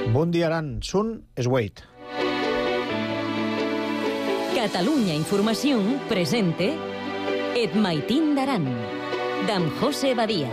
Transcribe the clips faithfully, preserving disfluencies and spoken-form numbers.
Bon dia, Aran. Sun es Wait. Catalunya Informació presente Et Maitín d'Aran, d'en José Badia.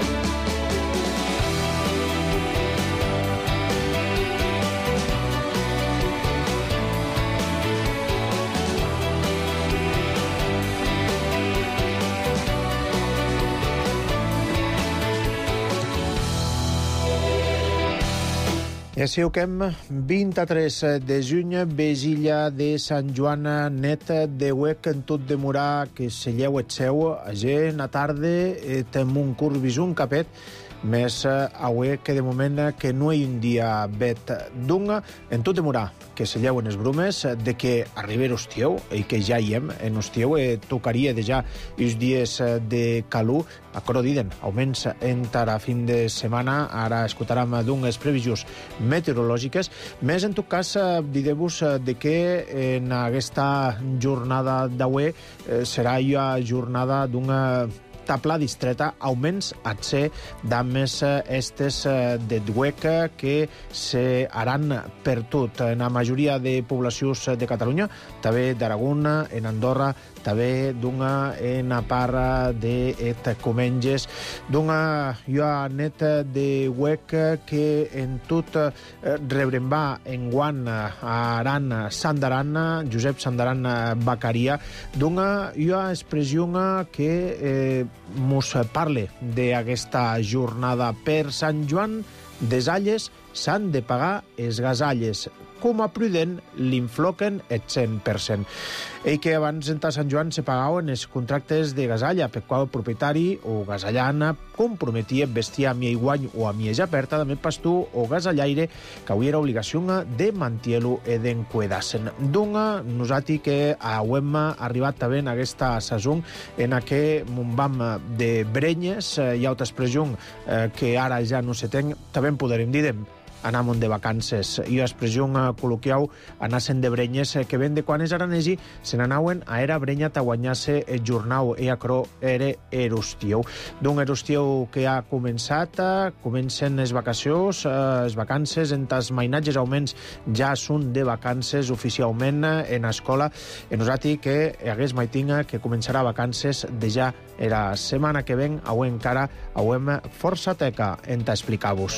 Ja sabeu que hem vint-i-tres de juny, vesilla de Sant Joan net de huec en tot demorar que se lleu et seu, a gent a tarde, tem un curbis un capet, més aué que de moment que no hi un dia bet dunga, en tot demorar que se lleuen els brumes, de que arribar hostieu, i que ja hi hem en hostieu, eh, tocaria de ja els dies de calor, a coro diden, augments entra fin de setmana, ara escoltarem d'unes previsions meteorològiques, més en tot cas diré-vos de que en aquesta jornada d'avui eh, serà ja jornada d'una tabla distreta, augments a ser dames estes de duec que se haran per tot en la majoria de poblacions de Catalunya, també d'Aragón, en Andorra, també d'una en a part d'et Comenges, d'una ja net de huec que en tot rebrem va en guant a Aran Sandaran, Josep Sandaran Bacaria, d'una ja expressió que eh, mos parle d'aquesta jornada. Per Sant Joan des Alles s'han de pagar els gasalles. Com a prudent, l'infloquen el cent per cent. I que abans de Sant Joan se pagaven els contractes de gasalla, per qual el propietari o gasallana comprometia vestir a mi iguany o a mi aperta de mi pastor o gasallaire que hubiera obligació de mantielo e d'encuedar-se'n. Dunga, nosaltres que hem arribat també en aquesta saison en què vam de brenyes i altres expressions que ara ja no se ten, també en podrem dir anàvem de vacances. I l'expressió col·loquiau anar-se'n de brenyes que ven de quan és aranesi se n'anaven a era brenya ta guanyar-se el jornal e acro era erostieu. D'un erostieu que ha començat, comencen les vacacions, les vacances en tas mainatges augments ja són de vacances oficialment en escola. E nosaltres que hagués maitinga que començarà vacances de ja era setmana que ven, avui encara auem força teca en t'explicar-vos.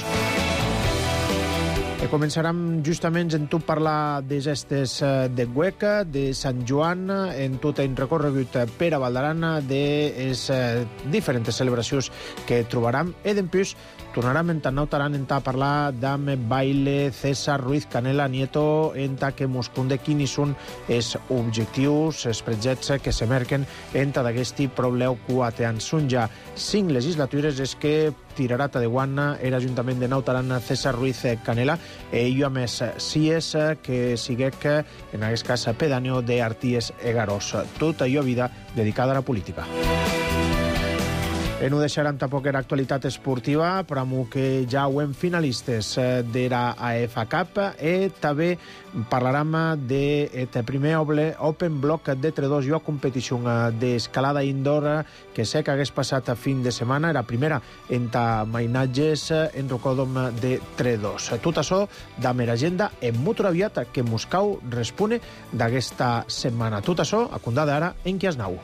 E començarem justament en tot parlar de gestes de hueca, de Sant Joan, en tot el recorregut per a Valdaran, de les diferents celebracions que trobarem. E d'empús tornarem en tant nautaran en ta parlar d'Ame Baile, César Ruiz Canela Nieto, en ta que mos conde quins són els objectius, els projectes que se merquen en ta d'aquesti probleu quatean. Són ja cinc legislatures és que tirarà ta de guana era Ajuntament de Nautaran César Ruiz Canela e jo a més si és que siguec en aquest cas pedàneo d'Arties e Garós. Tot allò vida dedicada a la política. E no deixarem tampoc era actualitat esportiva, però que ja ho hem finalistes de la A F A Cup e també parlarem del primer Open Block de tre dos i a competició d'escalada indoor que sé que hagués passat a fin de setmana, era primera en ta mainatges en rocòdom de tre dos. Tot això de mera agenda en molt aviat que Moscou respone d'aquesta setmana. Tot això a condada ara en qui es nau.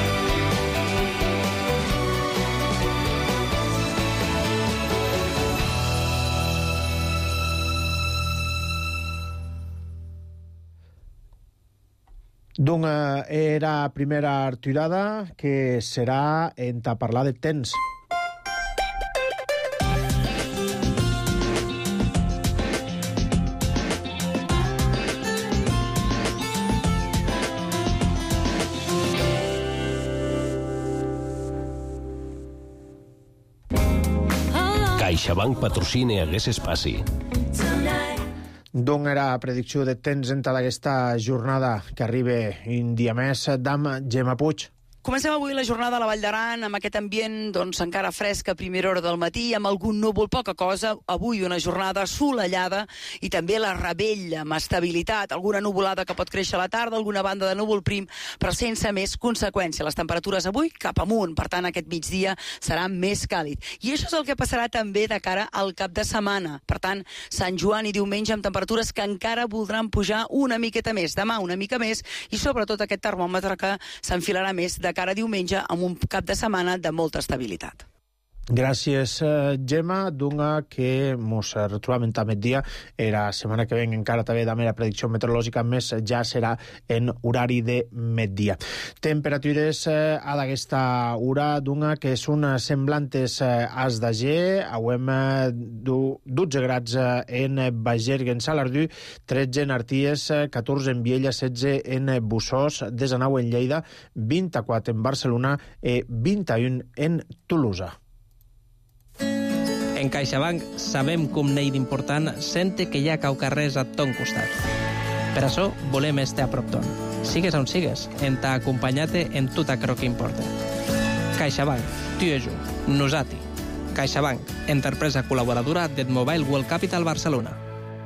Doncs era la primera arturada que serà en ta parlar de temps. CaixaBank patrocina hagués espaci. D'on era la predicció de temps en tota aquesta jornada que arriba un dia més d'am Gemma Puig. Comencem avui la jornada a la Vall d'Aran amb aquest ambient doncs, encara fresc a primera hora del matí, amb algun núvol, poca cosa. Avui una jornada assolellada i també la Rebella, amb estabilitat, alguna nuvolada que pot créixer a la tarda, alguna banda de núvol prim, però sense més conseqüència. Les temperatures avui cap amunt, per tant aquest migdia serà més càlid. I això és el que passarà també de cara al cap de setmana. Per tant, Sant Joan i diumenge amb temperatures que encara voldran pujar una miqueta més. Demà una mica més i sobretot aquest termòmetre que s'enfilarà més de cara a diumenge amb un cap de setmana de molta estabilitat. Gràcies, Gemma. Dunga que mos retrobam a migdia. La setmana que ven encara també de la predicció meteorològica, més ja serà en horari de migdia. Temperatures a d'aquesta hora, Dunga, que són semblantes als d'ahir. Avem dotze grads en Bagergue, en Salardú, tretze en Arties, catorze en Viella, setze en Bussós, desenou en Lleida, vint-i-quatre en Barcelona i vint-i-un en Tolosa. En CaixaBank sabem com n'hi d'important sente que hi ha cau carrers a ton costat. Per això volem estar a prop ton. Sigues on sigues, en t'ha acompanyat en tot aquello que importa. CaixaBank, tu i jo, nosati. CaixaBank, empresa col·laboradora del Mobile World Capital Barcelona.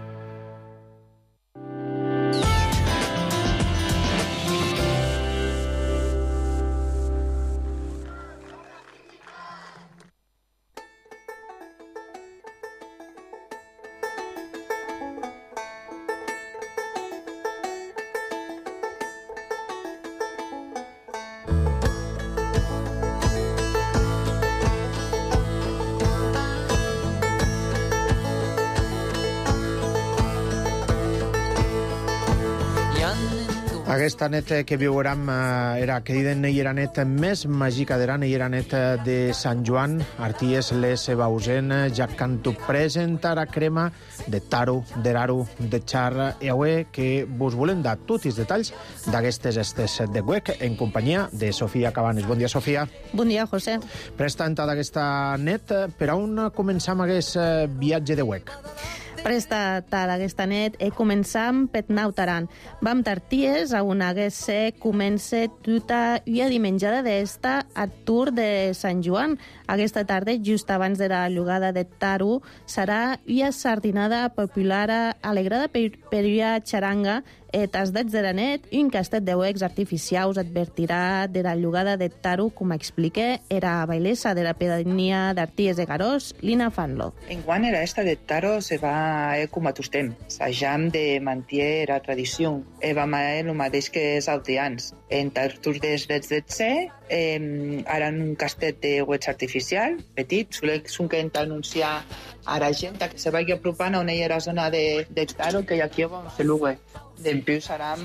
Aquesta nit que viurem era, que diuen, era nit més màgica d'Aran, era nit de Sant Joan. Arties les Bausen, ja canto presentarà crema de taro, de raro, de xarra, i avui que vos volem dar tots els detalls d'aquestes estes de Huec en companyia de Sofia Cabanes. Bon dia, Sofia. Bon dia, José. Prestant d'aquesta nit, per on començam aquest viatge de Huec? Presta tarda aquesta nit e començam per Nautaran. Vam Tarties, on hagués comença tota una dimenjada d'esta a Tour de Sant Joan. Aquesta tarda, just abans de la llugada de Taro, serà una sardinada popular alegrada per, per una xaranga. Et als dets de la nit, un castet de huecs artificials advertirà de la llugada de Taro, com explica era bailesa de la pedania d'Arties de Garós, Lina Fanlo. Enguany era esta de Taro se va eh, com a tostem. Sajam de mantier la tradició. E va maer el mateix que els alteans. En Tartur des dets de tse, eh, aran un castet de huecs artificial, petit, són que han d'anunciar a la gent que se vagi apropant on hi ha la zona de, de Taro, que aquí vam fer l'ugue. Dempius seran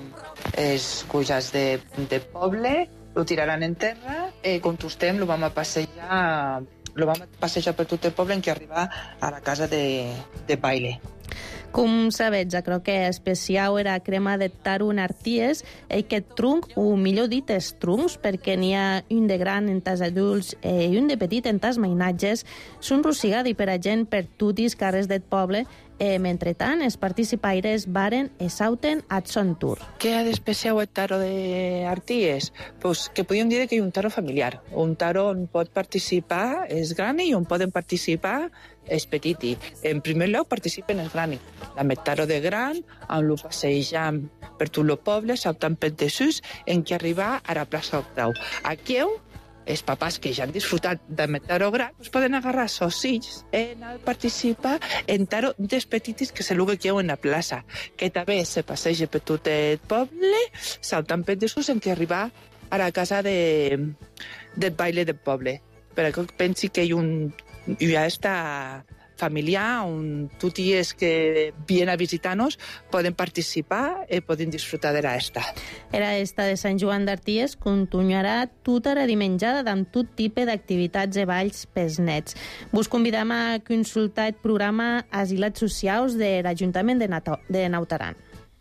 els cujas de, de poble, lo tiraran en terra, i com tostem lo vam a passejar, lo vam a passejar per tot el poble en què arribar a la casa de, de baile. Com sabets, crec que especial era crema de taro en Arties, i aquest tronc, o millor dit, els troncs, perquè n'hi ha un de gran en tas adults i un de petit en tas mainatges, són rossigats per a gent per tots els carrers del poble. E, mentretant, els participaires varen e sauten a son tour. Què ha d'especial el taro de Arties? Pues que podríem dir que hi ha un taro familiar. Un taro on pot participar els grani i on poden participar els petiti. En primer lloc participen els grani. La taro de gran, on lo passejam per tot el poble, saltant per desús, en què arribar a la plaça Octau. Aquí els papàs que ja han disfrutat de taro gran pues poden agarrar els fills i anar a participar en taro dels petitis que se luga que hi ha en la plaça, que també se passeja per tot el poble, saltant per desús en què arribar a la casa de, del baile del poble. Perquè pensi que hi ha, un, hi ha esta familiar on tots els que vienen a visitar-nos poden participar i poden disfrutar de l'esta. Era esta de Sant Joan d'Arties continuarà tota la dimenjada amb tot tipus d'activitats i balls pels nets. Vos convidam a consultar el programa Asilats Socials de l'Ajuntament de, de Nautaran.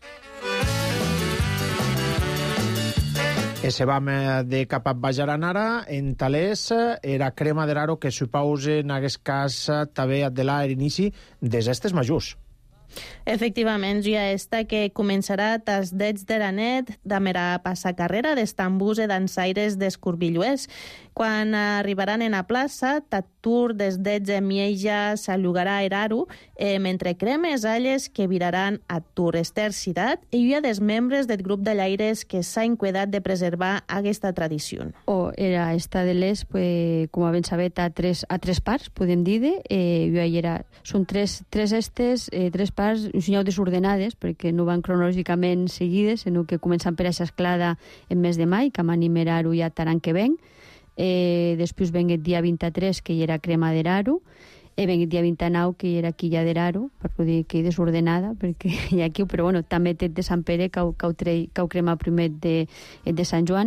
E se vam de cap a Bajaranara, en Talès, era crema de raro que supose en aquest cas també de l'inici des estes majors. Efectivament, ja està que començarà tas dets de la net d'amera passacarrera d'estambús e dansaires d'escurbilluers. Quan arribaran en la plaça, t'atur des dets de Mieja s'allugarà a Eraru, eh, mentre cremes alles que viraran a Tur Ester Cirat i hi ha des membres del grup de llaires que s'ha encuedat de preservar aquesta tradició. O era esta de les, pues, com ben sabet, a tres, a tres parts, podem dir, eh, hi era, són tres, tres estes, eh, tres parts, un senyal desordenades, perquè no van cronològicament seguides, sinó que comencen per a esclada en mes de mai, que m'animeraru ja taran que ven. Eh, després ven el dia vint-i-tres, que hi era crema d'eraru, e ven el dia vint-i-nou, que hi era quilla d'eraru, per dir que hi desordenada, perquè hi ha aquí, però bueno, també té de Sant Pere, que ho, que ho, tre, que ho crema primer de, de Sant Joan.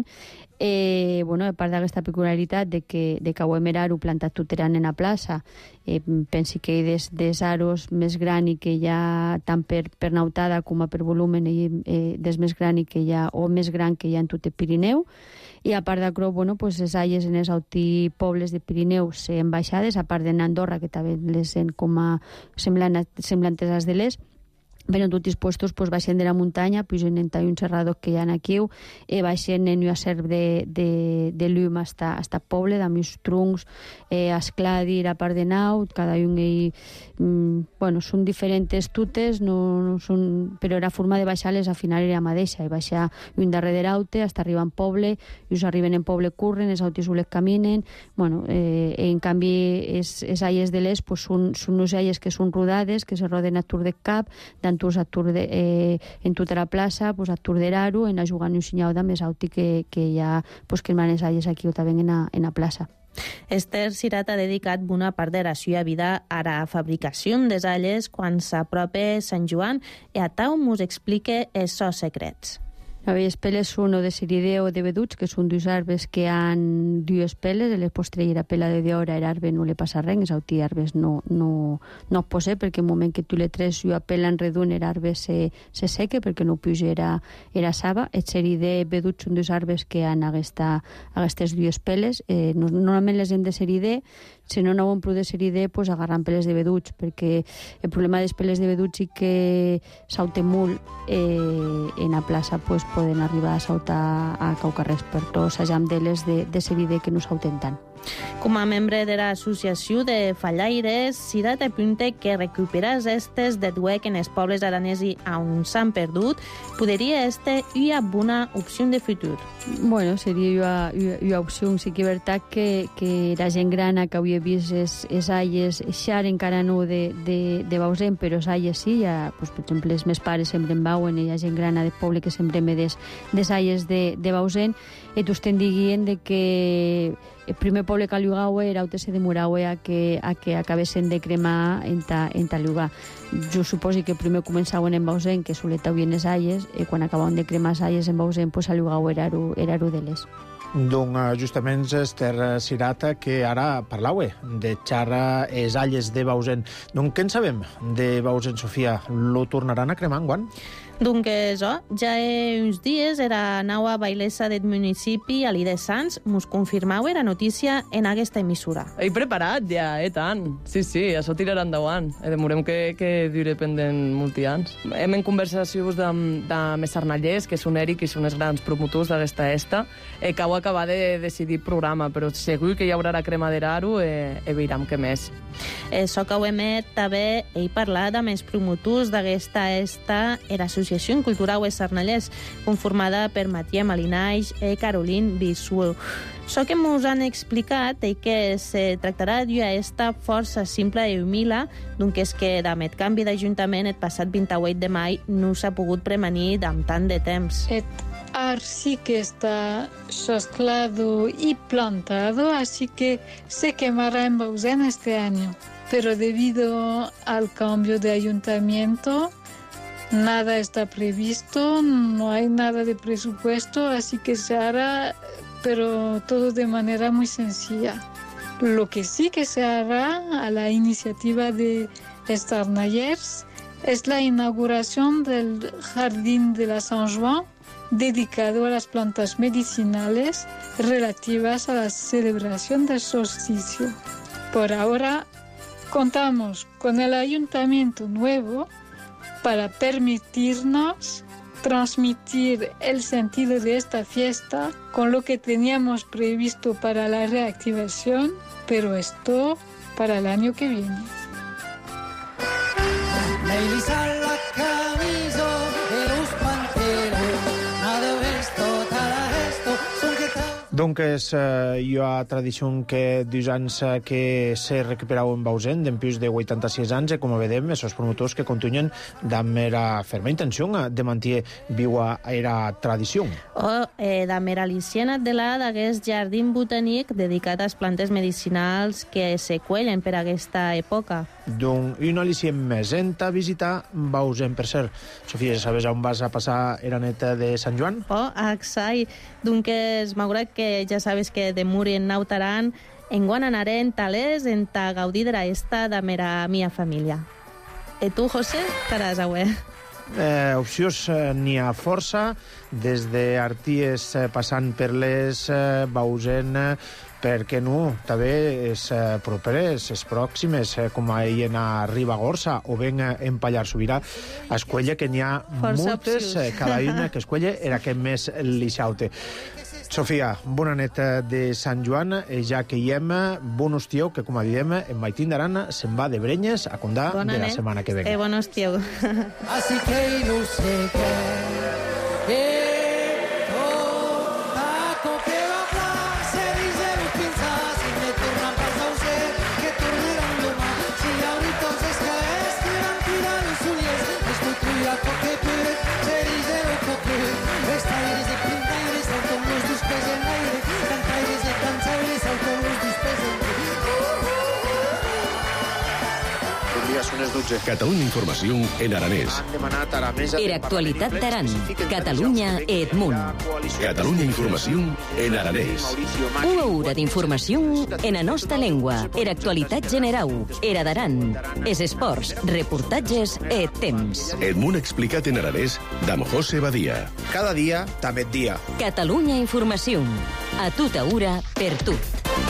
Eh, bueno, a part d'aquesta peculiaritat de que, de que ho hem eraru plantat tuteran en la plaça, eh, pensi que des, des aros més gran i que hi ha tant per, per nautada com per volumen i eh, des més gran i que hi ha, o més gran que hi ha en tot el Pirineu. I a part d'acro, bueno, pues les alles en els auti pobles de Pirineu s'han baixades, a part d'Andorra, que també les han com a semblantes als de les, però en tots els puestos pues, baixen de la muntanya, pugen en un serrador que hi ha aquí, eh, baixen en una serp de, de, de llum hasta, hasta poble, amb uns truncs, eh, escladir a part de nau, cada un hi... Mm, bueno, són diferents tutes, no, no són, però la forma de baixar-les al final era la mateixa, i baixar un darrere l'aute, hasta arribar en poble, i us arriben en poble curren, els autis les caminen, bueno, eh, en canvi, les alles de les pues, són, són unes alles que són rodades, que se roden a tur de cap, Tus a tur de, eh, en tota la plaça, pues, a tur d'eraru, en a jugar un senyal de més auti que, que hi ha pues, que manes alles aquí o també en a, en a plaça. Ester Cirat ha dedicat bona part de la seva vida a la fabricació des alles quan s'apropa Sant Joan i a tau mos explique els seus secrets. A veure, les peles són o de seridé o de veduts, que són dos arbres que han dues peles, les postrellera pela de d'hora, l'arbre no li passa res, els auti arbres no, no, no es posa, perquè el moment que tu le tres i pela en redun, l'arbre se, se seca, perquè no puja era, era saba. El seridé veduts són dos arbres que han aquesta, aquestes dues peles. Eh, normalment les hem de seridé, si no no ho prou de seridé, pues agarran peles de veduts, perquè el problema dels peles de veduts i que sauten molt eh, en la plaça, pues, poden arribar a saltar a caucarrers per tots els llamdeles de, de seridé que no sauten tant. Com a membre de l'associació de fallaires, Cirat apunta que recuperar els estes de duec en els pobles aranesi on s'han perdut podria ser una bona opció de futur. Bueno, seria una, una opció, sí que és veritat que, que la gent grana que havia vist les alles, xar encara no de, de, de Bausen, però les alles sí, ja, pues, per exemple, els meus pares sempre en bauen, hi ha gent grana de poble que sempre me des, des alles de, de Bausen, i tu estem dient de que el primer poble que allugau era on se demorau a que, a que acabessin de cremar en ta, en ta lugar. Jo suposo que primer començaven en Bausen, que solet havien les alles, i quan acabaven de cremar les alles en Bausen, pues allugau era ero de les. Doncs justament Ester Cirat, que ara parlaue de xarra les alles de Bausen. Doncs què en sabem de Bausen, Sofia? Lo tornaran a cremar enguany? Donc, això, ja uns dies era naua bailesa del municipi a l'I de Sants, mos confirmau la notícia en aquesta emissora. He preparat ja, eh, tant. Sí, sí, això tirarà endavant. Eh, demorem que, que dure pendent molts anys. Hem en conversacions de, de mes arnallers, que són Eric i són els grans promotors d'aquesta esta, eh, que heu acabat de decidir programa, però segur que hi haurà la crema d'eraru eh, i veiram què més. Això que ho emet també he parlat amb els promotors d'aquesta esta era Associació Cultural de Sarnallers, conformada per Matia Malinaix i Caroline Bissuel. Això que ens han explicat és que se tractarà d'una esta força simple i humila, doncs és que amb el canvi d'Ajuntament el passat vint-i-vuit de maig no s'ha pogut prevenir amb tant de temps. El ar sí que está sosclado y plantado, así que se quemará en Bausen este año. Pero debido al cambio de ayuntamiento, nada está previsto, no hay nada de presupuesto, así que se hará, pero todo de manera muy sencilla. Lo que sí que se hará a la iniciativa de Sarnallers es la inauguración del Jardín de la San Juan, dedicado a las plantas medicinales relativas a la celebración del solsticio. Por ahora, contamos con el ayuntamiento nuevo, para permitirnos transmitir el sentido de esta fiesta con lo que teníamos previsto para la reactivación, pero esto para el año que viene. Donc, eh, hi ha tradició que dos anys que se recuperau en Bausen, d'empús de vuitanta-sis anys, e com vedem, esos promotors que continuen damb era ferma intenció de mantenir viua era tradició. O eh, damb era licient de la d'aguest jardín botànic dedicat a les plantes medicinals que se cuellen per aquesta època. Donc, un al·licient més enta visitar Bausen. Per cert, Sofia, sabes on vas a passar era neta de Sant Joan? Oh, axai. Donc, m'agrada que ja sabes que de Muri en Nautaran en guan anarem talers en ta gaudir de la esta de mera mia família. E tu, José, caràs, avui? Eh, opcions eh, n'hi ha força, des d'Arties eh, passant per les eh, Bausen, eh, per què no? També és eh, properes, és pròximes, eh, com ahir a Ribagorça o ben eh, en Pallar-Sobirà, a Escuella, que n'hi ha força moltes, eh, cada una que Escuella era que més li xaute. Sofia, bona nit de Sant Joan, ja que hi hem, bon hostió, que com diem, en Maitín d'Arana se'n va de Brenyes a condar de la setmana que ve. Eh, bon hostió. Así que no sé qué, eh, oh, taco que va a hablar, se dice los pinzas, si me tornan para saucer, que torneran lo más, si ahorita se escaes, tiran, tiran los suyes, estoy tuya, coque, se dice lo coque, esta eres de pinta, eres de con los dos pies en aire, canta eres de cansa, eres de con los dos pies en aire. Catalunya Informació en aranès. Era actualitat d'Aran, Catalunya e Edmunt. Catalunya Informació en aranès. Una hora d'informació en la nostra llengua. Era actualitat generau, era d'Aran. Es esports, reportatges e temps. Edmunt explicat en aranès d'Am José Badia. Cada dia, també dia. Catalunya Informació. A tota hora, per tot.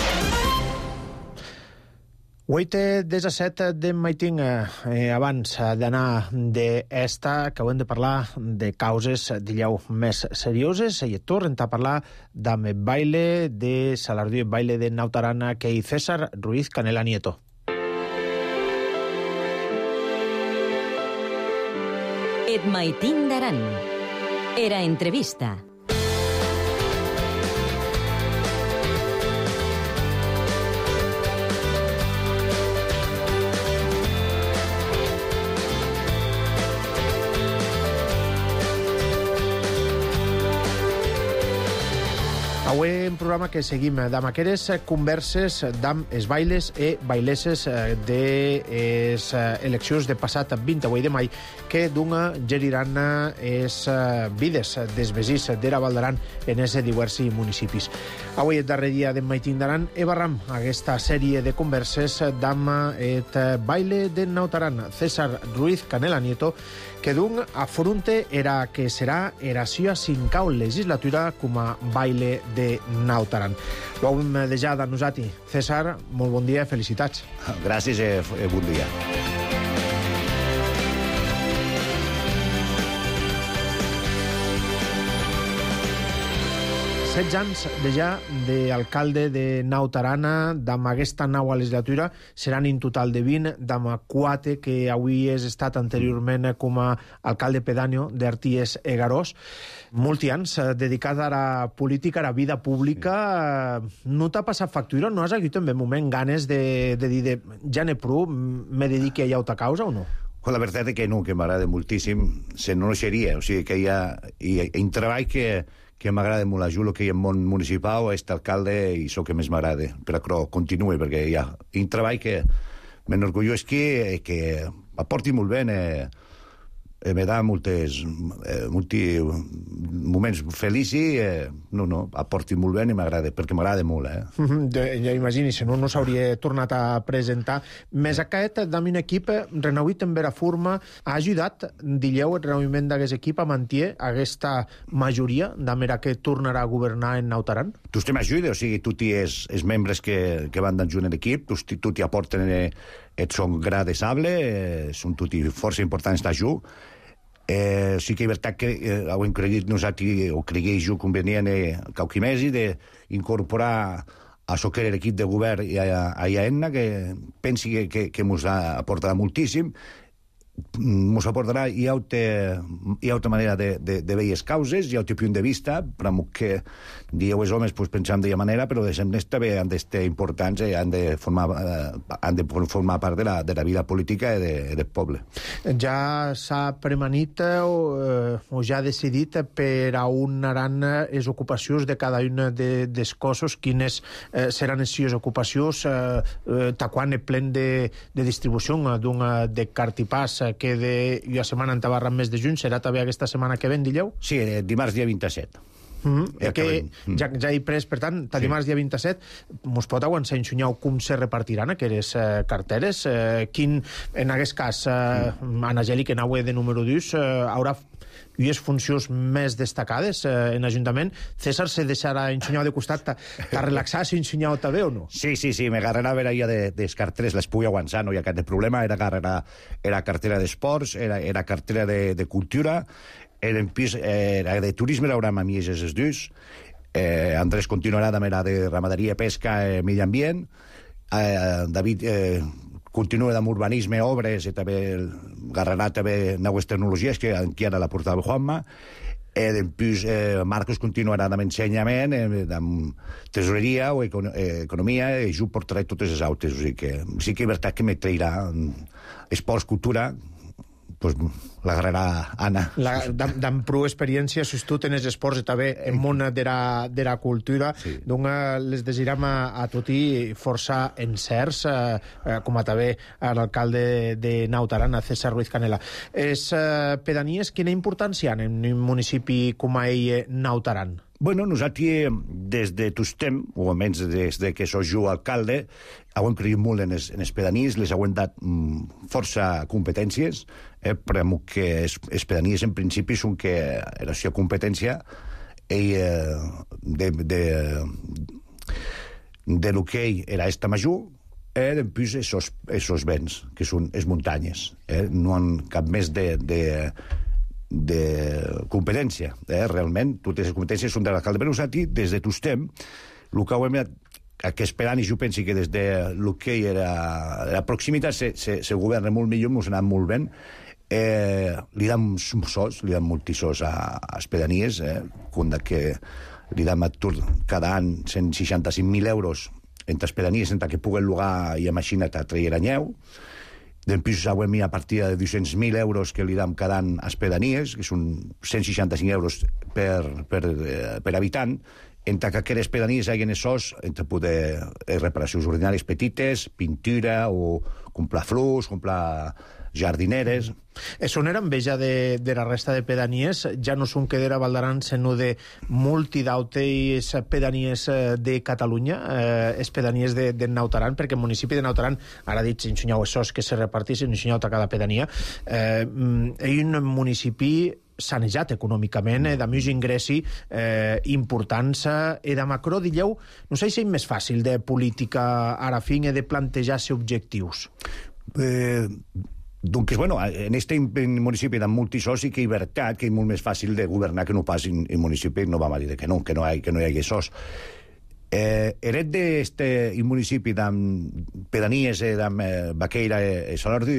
Huit disset de Maitín, eh, abans d'anar d'esta, que hem de parlar de causes, digueu, més serioses, i tornem a parlar d'am baile de Salardú, baile de Nautarana, que hi César Ruiz Canela Nieto. Et Maitín d'Aran. Era entrevista. Avui un programa que seguim d'am aqueres converses d'am es bailes e baileses de les eleccions de passat vint-i-vuit de maig que d'una geriran es vides des vesís d'era Val d'Aran en ese diversi municipis. Avui el darrer dia de Maitín d'Aran e barram aquesta sèrie de converses d'am et baile de Nautaran. César Ruiz Canela Nieto, que d'un afronte era que serà era sua cincau legislatura com a baile de Nautaran. Ho hem deixat a nosaltres. César, molt bon dia, felicitats. Gràcies i bon dia. setze anys ja d'alcalde de Nautarana, d'am aquesta nova legislatura, seran en total de vint, d'am quatre que avui has estat anteriorment com a alcalde pedàneo d'Arties e Garós. Molts anys dedicat a la política, a la vida pública. No t'ha passat factura? No has hagut en un moment ganes de, de dir de, ja n'he prou, me dediqui a llauta causa o no? La veritat és que no, que m'agrada moltíssim. Se no seria, o sigui que hi ha un treball que que m'agrada molt ajudar que hi ha el món municipal, aquest alcalde, i això que més m'agrada. Però continuï, perquè hi ha un treball que m'enorgulleix que, que aporti molt bé, eh, eh, me da moltes, eh, molti moments feliços, eh, no, no, aporti molt bé i m'agrada, perquè m'agrada molt, eh. Mm-hmm, de, ja imagini, si no, no s'hauria tornat a presentar. Més aquest, d'am un equip renauït en vera forma, ha ajudat, dilleu, el renauïment d'aquest equip a mantenir aquesta majoria d'am era que tornarà a governar en Nautaran? Tu te m'ajuda, o sigui, tots els, els membres que, que van d'enjunt en l'equip, tu t'hi aporten eh, et son gra de sable, eh, són tots força importants d'ajut, Eh, sí que és veritat que eh, hem cregut nosaltres, o cregué jo convenient eh, Cauquimesi d'incorporar a so que era l'equip de govern i a, a Iaenna, que pensi que, que, que mos aportarà moltíssim, mos aportarà i altra, i altra manera de, de, de veure les causes, i altre punt de vista, però que dieu els homes pues, pensam d'aquella manera, però de sempre també han d'estar importants i han de formar, eh, han de formar part de la, de la vida política i de, del poble. Ja s'ha premanit o, eh, o ja decidit per a on anaran les ocupacions de cada un de, dels cossos, quines eh, seran les sis ocupacions, eh, eh, ta quan el plen de, de distribució d'un de cartipàs que de la setmana en Tabarra mes de juny serà també aquesta setmana que ven, dilleu? Sí, dimarts dia vint-i-set. Mm -hmm. que ja, ja he pres, per tant, ta dimarts dia vint-i-set mos pot aguantar ensenyar com se repartiran aquelles eh, carteres, eh, quin, en aquest cas, eh, Anna Geli, que anau de número dos, eh, haurà unes funcions més destacades eh, en l'Ajuntament. César se deixarà ensenyar de costat, t'ha relaxat si ensenyar també o no? Sí, sí, sí, m'agarrarà a veure ja de, de carteres, les pugui aguantar, no hi ha cap de problema, era, era, era cartera d'esports, era, era cartera de, de cultura, era, en pis, era de turisme, l'haurà amb mi els dos, eh, Andrés continuarà amb la de ramaderia, pesca i eh, medi ambient, eh, David eh, continua amb urbanisme, obres, i també agarrarà també noves tecnologies, que encara la portava Juanma, eh, després eh, Marcos continuarà amb ensenyament, eh, amb tesoreria o econ eh, economia, i jo portaré totes les altres, o sigui que sí que és veritat que me trairà esports, cultura, pues, l'agarrarà Anna. D'am prou experiència, sustot en els esports i també en món de la, de la cultura, sí. Donc les desirem a, a toti força encerts, eh, com a també a l'alcalde de Naut Aran, a César Ruiz Canela. Les eh, pedanies, quina importància han en un municipi com a ell, Naut Aran? Bueno, nosaltres, des de tostem, o almenys des de que soc jo alcalde, hem cregut molt en les, en les pedanies, les hem dat mm, força competències, eh, però que les, les pedanies en principi són que la seva competència i, eh, de, de, de lo que era esta major, eh, després esos, esos vents, que són les muntanyes. Eh, no han cap més de... de de competència, eh? Realment totes les competències són de l'alcalde, però nosaltres des de tostem el que ho hem que esperant, i jo penso que des de lo que era la proximitat se, se, se governa molt millor, ens ha anat molt bé, eh, li dam sos, li dam multisos a, a les pedanies, eh, quan que li dam a tot cada any cent seixanta-cinc mil euros entre les pedanies, entre que puguen lugar i a màquina a traire anyeu. Després hem a partir de dos-cents mil euros que li dam cada any a les pedanies, que són cent seixanta-cinc euros per, per, per habitant, entre que aquelles pedanies hagin esos, entre poder reparacions ordinàries petites, pintura, o comprar flors, comprar jardineres. És una enveja de, de la resta de pedanies, ja no són que d'era Valdaran, sinó de multidautes pedanies de Catalunya, eh, es pedanies de, de Naut Aran, perquè el municipi de Naut Aran, ara dit, ensenyau esos que se repartissin, ensenyau a cada pedania, eh, és un municipi sanejat econòmicament, eh, de més ingressi eh, importants, i de macro, dilleu, no sé si és més fàcil de política ara fin i de plantejar-se objectius. Eh... Doncs, bueno, en este municipi de multisos i que hi veritat que és molt més fàcil de governar que no pas en, en municipi, no vam a dir que no, que no hi, que no hi hagi sos. Eh, eret d'este municipi de pedanies eh, de Baqueira i Salardi,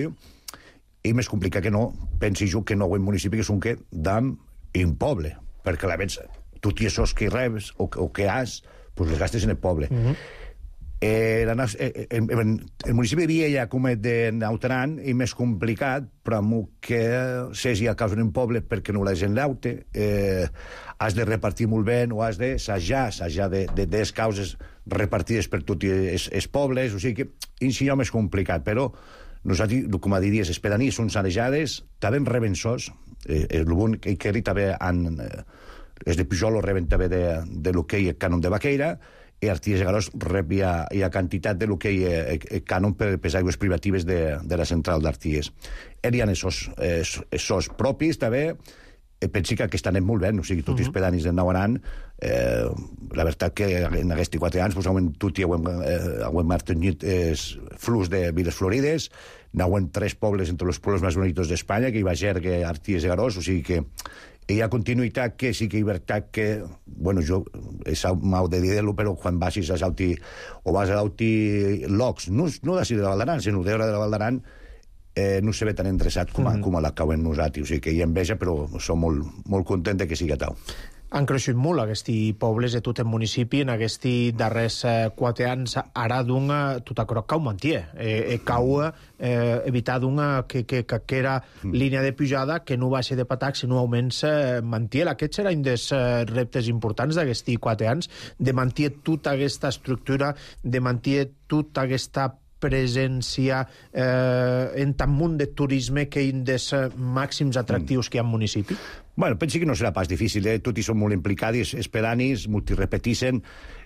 és més complicat que no, pensi jo que no hi ha municipi que són que d'un poble, perquè la vens, tot i esos que rebes o, o que has, pues les gastes en el poble. Mm-hmm. Eh, la, eh, el, el municipi de Viella, com és de Naut Aran, és més complicat, però que s'hagi a causa d'un poble perquè no la gent l'aute, eh, has de repartir molt bé, o has de sajar, sajar de, de, de les causes repartides per tots els, els pobles, o sigui que és més complicat, però nosaltres, com a diries, les pedanies són sanejades, també reben sos, eh, el bon que hi també han, eh, els de Pujol reben també de, de lo que hi ha cànon de Baqueira, i Arties Garós rep ja, ja quantitat de lo que hi ha eh, cànon per les aigües privatives de, de la central d'Arties. Hi ha esos, esos propis també, eh, pensi que aquest any és molt bé, o sigui, tots els pedanis de Nawaran, eh, la veritat que en aquests quatre anys pues, hem tot i hem, eh, hem mantingut els flux de Viles Florides, n'hem tres pobles entre els pobles més bonitos d'Espanya, que hi va Gergue, Arties i Garós, o sigui que hi ha continuïtat que sí que hi ha veritat que, bueno, jo m'ho de dir-lo, però quan vagis a Salti o vas a l'Auti Locs, no, no d'ací de la Val d'Aran, sinó d'Ebre de la Val d'Aran, eh, no se ve tan endreçat com, mm. com a l'acabem nosaltres. O sigui que hi ha enveja, però som molt, molt contents que sigui tal. Han creixut molt aquests pobles de tot el municipi en aquests darrers eh, quatre anys. Ara d'una, tot això cau manté. Eh, eh, cau eh, evitar d'una que, que, que era mm. línia de pujada que no baixa de patac, sinó augments eh, manté. Aquest serà un dels eh, reptes importants d'aquests quatre anys, de manté tota aquesta estructura, de manté tota aquesta presència eh, en tant munt de turisme que un dels màxims atractius mm. que hi ha al municipi? Bueno, penso que no serà pas difícil, eh? Tots hi són molt implicats, esperanis, multirepetixen.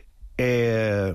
Eh,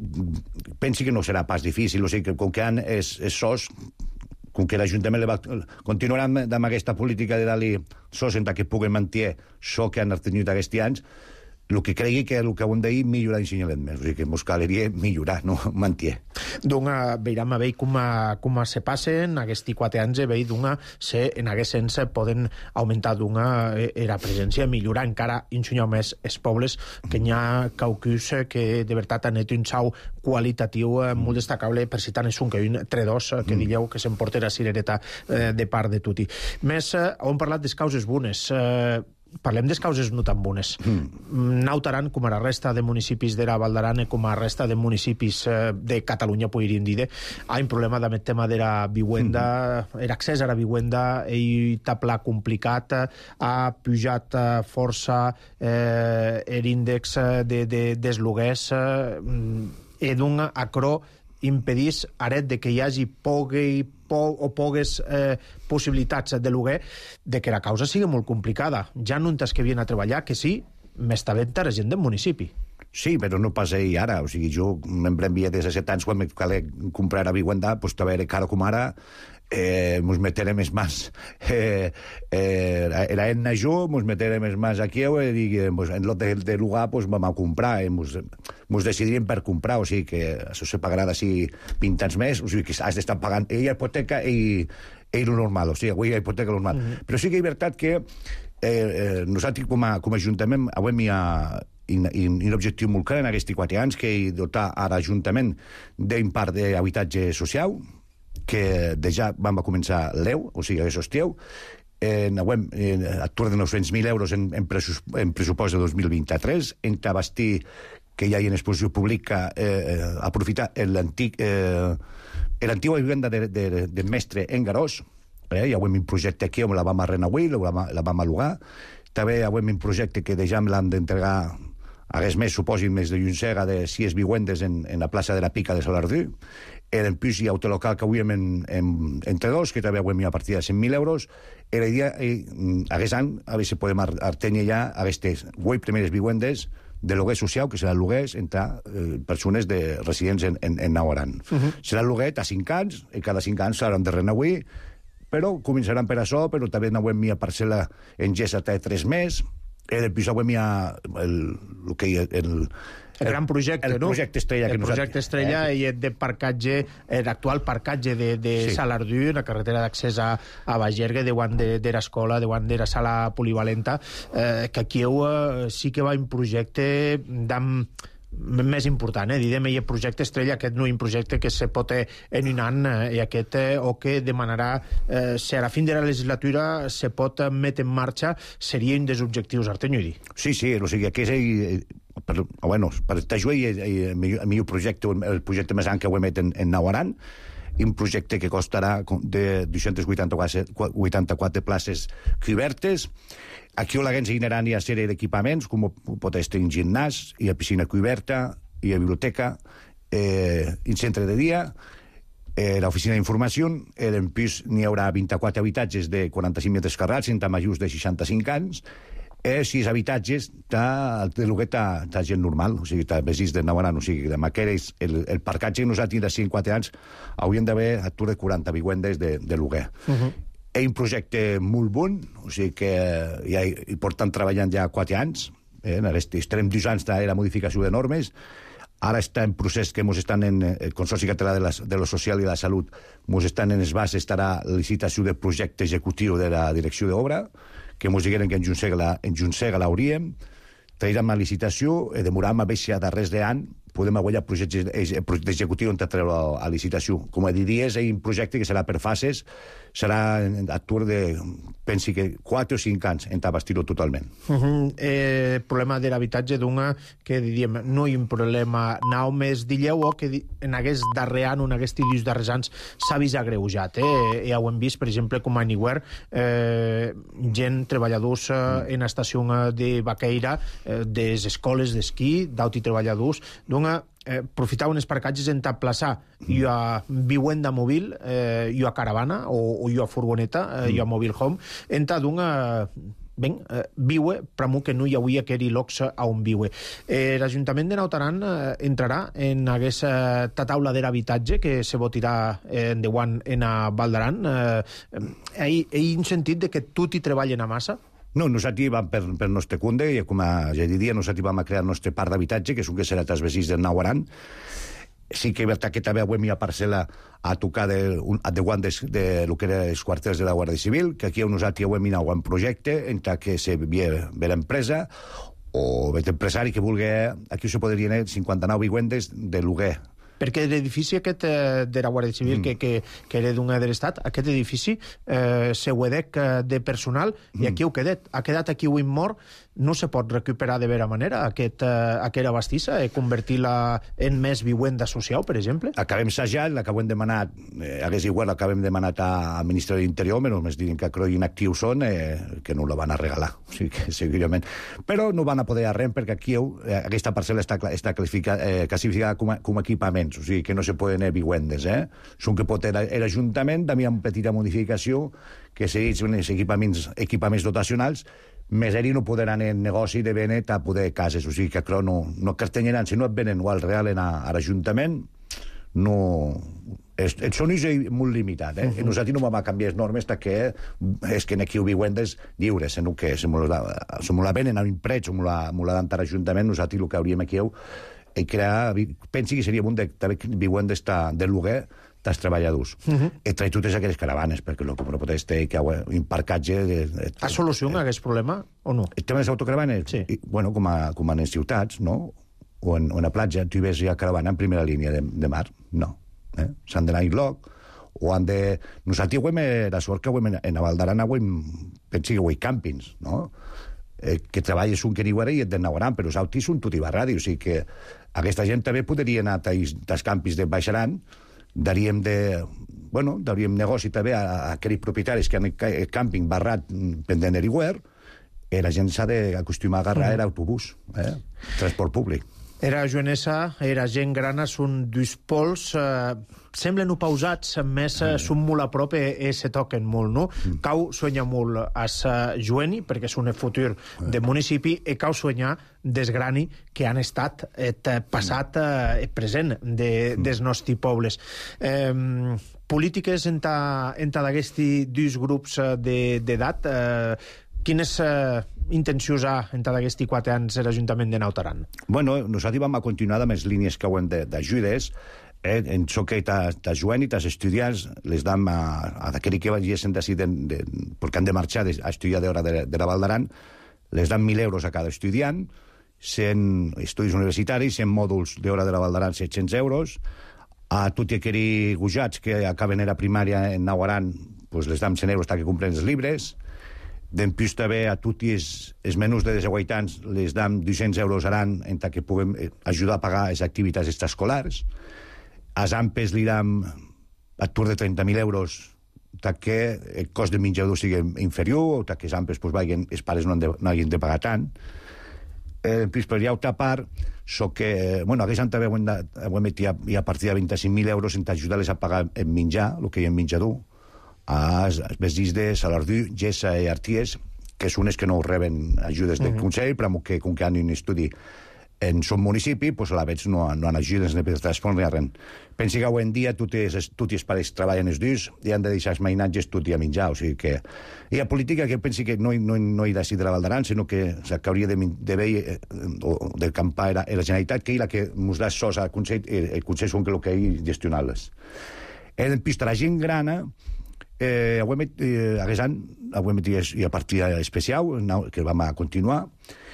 penso que no serà pas difícil, o sigui que com que han és, és sos, com que l'Ajuntament va, continuaran amb aquesta política de dar-li sos en que puguen mantenir so que han tingut aquests anys, el que cregui que el que ho hem d'ahir millorar ensenyalet més, o sigui que mos caleria millorar, no mantenir. Doncs veurem a veure com, com se passen aquests quatre anys, veure d'una se en aquest sens poden augmentar d'una eh, la presència, millorar encara ensenyar més els pobles, que n'hi ha caucus que de veritat han net un sau qualitatiu eh, molt destacable, per si tant és un que un tre dos, que mm. dieu que s'emporta la cirereta eh, de part de tutti. Més, eh, hem parlat de causes bones, eh, parlem de causes no tan bones. Mm. Naut Aran, com a la resta de municipis de la Val d'Aran, com a la resta de municipis eh, de Catalunya, podríem dir, ha un problema amb el tema de la vivienda, mm. l'accés a la vivienda, i tapla complicat, ha pujat força eh, l'índex de, de, dels lloguers, eh, i d'un acro impedís aret de que hi hagi pogui o pogues eh, possibilitats de lloguer, de que la causa sigui molt complicada. Ja no entes que vienen a treballar, que sí, m'està ben la gent del municipi. Sí, però no passa ahir ara. O sigui, jo me'n envia des de set anys quan me cal comprar a vivienda, pues a veure, cara com ara, eh, mos meterem més mans. Eh, eh, era en jo, mos meterem més mans aquí, i dic, pues, en lot de, de lugar, pues, vam a comprar, eh, mos, mos decidirem per comprar, o sigui que això se pagarà d'ací vint anys més, o sigui que has d'estar pagant ella hipoteca i, i lo normal, o sigui, avui hipoteca normal. Mm -hmm. Però sí que és veritat que eh, eh, nosaltres com a, com a Ajuntament avui hi ha un, un objectiu molt clar en aquests quatre anys, que és dotar a l'Ajuntament d'un parc d'habitatge social, que de ja vam a començar l'E U, o sigui, que sosteu, eh, eh, a tour de nou-cents mil euros en, en, pressup en pressupost de dos mil vint-i-tres, en abastir que hi ha en exposició pública, eh, eh, aprofitar l'antic eh, l'antiga vivenda de, de, de mestre en Garós, eh, hi ha un projecte aquí on la vam a renauir, la vam, la vam alugar, també hi ha un projecte que ja l'han d'entregar hagués més, suposin, més d'un sega de sis vivendes en, en la plaça de la Pica de Salardú. En plus hi ha un local que avui hem en, en, entre dos, que també avui hi ha partida de cent mil euros. Era idea, eh, hagués any, a veure si podem artenir ja aquestes vuit primeres vivendes de lloguer social, que serà lloguers entre eh, persones de residents en, en, en Naut Aran. Uh -huh. Serà lloguer a cinc anys, i cada cinc anys s'hauran de renauir, però començaran per això, però també n'hem hi ha parcel·la en gessa de tres més. El després avui hi ha el, el que hi ha... El, El gran projecte, el no? El projecte Estrella. El que projecte Estrella eh? i de parcatge, l'actual parcatge de, de sí. Salardú, la carretera d'accés a, a Bagergue, davant de, de l'escola, davant de la sala polivalenta, eh, que aquí eh, sí que va un projecte d'am més important, eh? Didem, el projecte Estrella, aquest no és un projecte que se pot en un any, eh, i aquest, eh, o que demanarà, eh, si a la fin de la legislatura se pot metre en marxa, seria un dels objectius, Artenyudi. Sí, sí, o sigui, que és el, per, bueno, per t'ajudar el, el, el millor projecte, el projecte més gran que ho emet en, en Naut Aran, un projecte que costarà de dos-cents vuitanta-quatre places cobertes. Aquí a la gent generaran una sèrie d'equipaments, com pot ser un gimnàs, hi ha piscina coberta, hi ha biblioteca, eh, un centre de dia, eh, l'oficina d'informació, en pis n'hi haurà vint-i-quatre habitatges de quaranta-cinc metres quadrats, entre majors de seixanta-cinc anys, eh, sis habitatges de lloguer de gent normal, o sigui, de veïns de Naut Aran, o sigui, de maqueres, el, el parcatge que nosaltres de cinc quatre anys hauríem d'haver a tour de quaranta vivendes de, de lloguer. Uh -huh. És un projecte molt bon, o sigui que ja hi porten treballant ja quatre anys, eh? Estarem dos anys de la modificació de normes, ara està en procés que ens estan en el Consorci Català de, la, de lo Social i la Salut, ens estan en les bases, estarà la licitació del projecte executiu de la direcció d'obra, que ens digueren que en Junsega l'hauríem, traiem la licitació, i demoràvem a veure si a darrers d'any podem aguantar projectes d'executiu on treure a licitació. Com a diries, és un projecte que serà per fases, serà a tour de, pensi que quatre o cinc anys en bastir-ho totalment. Uh -huh. eh, problema de l'habitatge d'una que diríem, no hi ha un problema nau més dilleu o que en aquest darrer any, en aquests dies darrers anys s'ha vist agreujat. Eh? Ja ho hem vist, per exemple, com a Anywhere, eh, gent, treballadors eh, en estació de vaqueira, eh, des escoles d'esquí, d'auti treballadors, d'una Eh, aprofitaven els parcatges en plaçar i a viuenda mòbil, eh, i a caravana o, o i a furgoneta, eh, i a mobile home, en d'una ben, eh, viue, però que no hi hauria que dir locs a on viue. Eh, L'Ajuntament de Naut Aran eh, entrarà en aquesta taula de l'habitatge que se votarà eh, en deuant en a Val d'Aran. Eh, eh, hi ha un sentit de que tot hi treballen a massa? No, nosaltres vam per, per nostre cunde, i com a ja diria, nosaltres vam a crear el nostre parc d'habitatge, que és un que serà transvesís del Naut Aran. Sí que és veritat que també avui hi ha parcel·la a tocar de, un, de guant de, de lo que eren els quarters de la Guàrdia Civil, que aquí nosaltres avui hi ha un projecte en què se ve, ve l'empresa o ve l'empresari que vulgui... Aquí se podrien haver cinquanta-nou vivendes de lloguer. Perquè l'edifici aquest eh, de la Guàrdia Civil, mm. que, que, que era d'un de l'Estat, aquest edifici eh, se huedec eh, de personal, mm. i aquí ho quedat. Ha quedat aquí un mort, no se pot recuperar de vera manera aquest, eh, aquesta bastissa, eh, convertir-la en més viuenda social, per exemple? Acabem sajant, l'acabem demanat, eh, hagués igual, l'acabem demanat al Ministeri de l'Interior, però més diuen que croi inactius són, eh, que no la van a regalar, o sigui que segurament. Però no van a poder arren, perquè aquí eh, aquesta parcel·la està, està eh, classificada com a, com a equipament, o sigui que no se poden haver vivendes, eh? Són que pot l'Ajuntament, també hi ha una petita modificació, que serien els equipaments, equipaments dotacionals, més ells no podran en negoci de venet a poder cases, o sigui que crec no, no castelleran, si no et venen o al real a, a l'Ajuntament, no... El, el son és molt limitat, eh? Uh -huh. Nosaltres no vam a canviar les normes que és que aquí ho vivendes lliures, sinó que se me la venen a un pret, se me la dan a l'Ajuntament, nosaltres el que hauríem aquí i crear, pensi que seria un de vivendes de lloguer dels treballadors. Uh -huh. I trair totes aquelles caravanes, perquè el que no pot estar que un parcatge... Ha solucionat aquest problema o no? El tema de les autocaravanes? Sí. I, bueno, com a, com a les ciutats, no? O en, o en la platja, tu ves ja caravana en primera línia de, de mar? No. Eh? S'han d'anar a Iloc, o han de... Nosaltres avui, la sort que avui en a Val d'Aran avui, pensi que avui càmpings, no? Eh, que treballes un que diu ara i et denagoran, però els autis són tot i barradi, o sigui que aquesta gent també podria anar als campis de Baixaran, daríem de... Bueno, daríem negoci també a, a aquells propietaris que han el càmping barrat pendent d'Eriware, i la gent s'ha d'acostumar a agarrar mm. l'autobús, eh? Transport públic. Era joanesa, era gent grana, són dos pols, eh, semblen no pausats, més eh, són molt a prop i, i se toquen molt, no? Mm. Cau sueña molt a sa Joeni, perquè és un futur de municipi, i cau sueña des grani que han estat et passat eh, present de, mm. des nostres pobles. Eh, polítiques entre, entre d'aquests dos grups d'edat, eh, quines eh, intencions ha entre aquests quatre anys l'Ajuntament de Naut Aran? Bueno, nosaltres vam a continuar amb les línies que hauen d'ajudes, eh, en això que de joven i dels estudiants les dam a, a aquells que vagin d'ací perquè han de marxar a estudiar d'hora de, de la Val d'Aran, les dan mil euros a cada estudiant, cent estudis universitaris, cent mòduls d'hora de la Val d'Aran, set-cents euros, a tots aquells gujats que acaben a la primària en Naut Aran, pues les dam cent euros perquè compren els llibres. Després també a tots els, els menús de desaguaitants les dam dos-cents euros aran en tant que puguem ajudar a pagar les activitats extraescolars. Als ampes li dam a tour de trenta mil euros tant que el cost de menjador sigui inferior o tant que els ampes pues, vagin, els pares no, han de, no hagin de pagar tant. Eh, després, per altra part, so que, bueno, aquest any també hi ha, hi ha a partir de vint-i-cinc mil euros en ajudar-les a pagar el menjar, el que hi ha en menjador, als vestits de Salardú, Gessa i Arties, que són els que no reben ajudes del uh -huh. Consell, però que, com que han un estudi en son municipi, pues, a la vegada no, no han ajudes ni per transport ni res. Pensi que avui en dia tots els pares treballen els dies i han de deixar els mainatges tot i a menjar, o sigui que hi ha política que pensi que no, no, no hi ha de ser de la Val d'Aran, sinó que, o sigui, que hauria de, de veure o de campar era, era la Generalitat, que és la que ens dà sos al Consell, el Consell són que el que hi gestionar-les. En el pista la gent grana, eh, avui eh, avui hi ha partida especial que vam a continuar,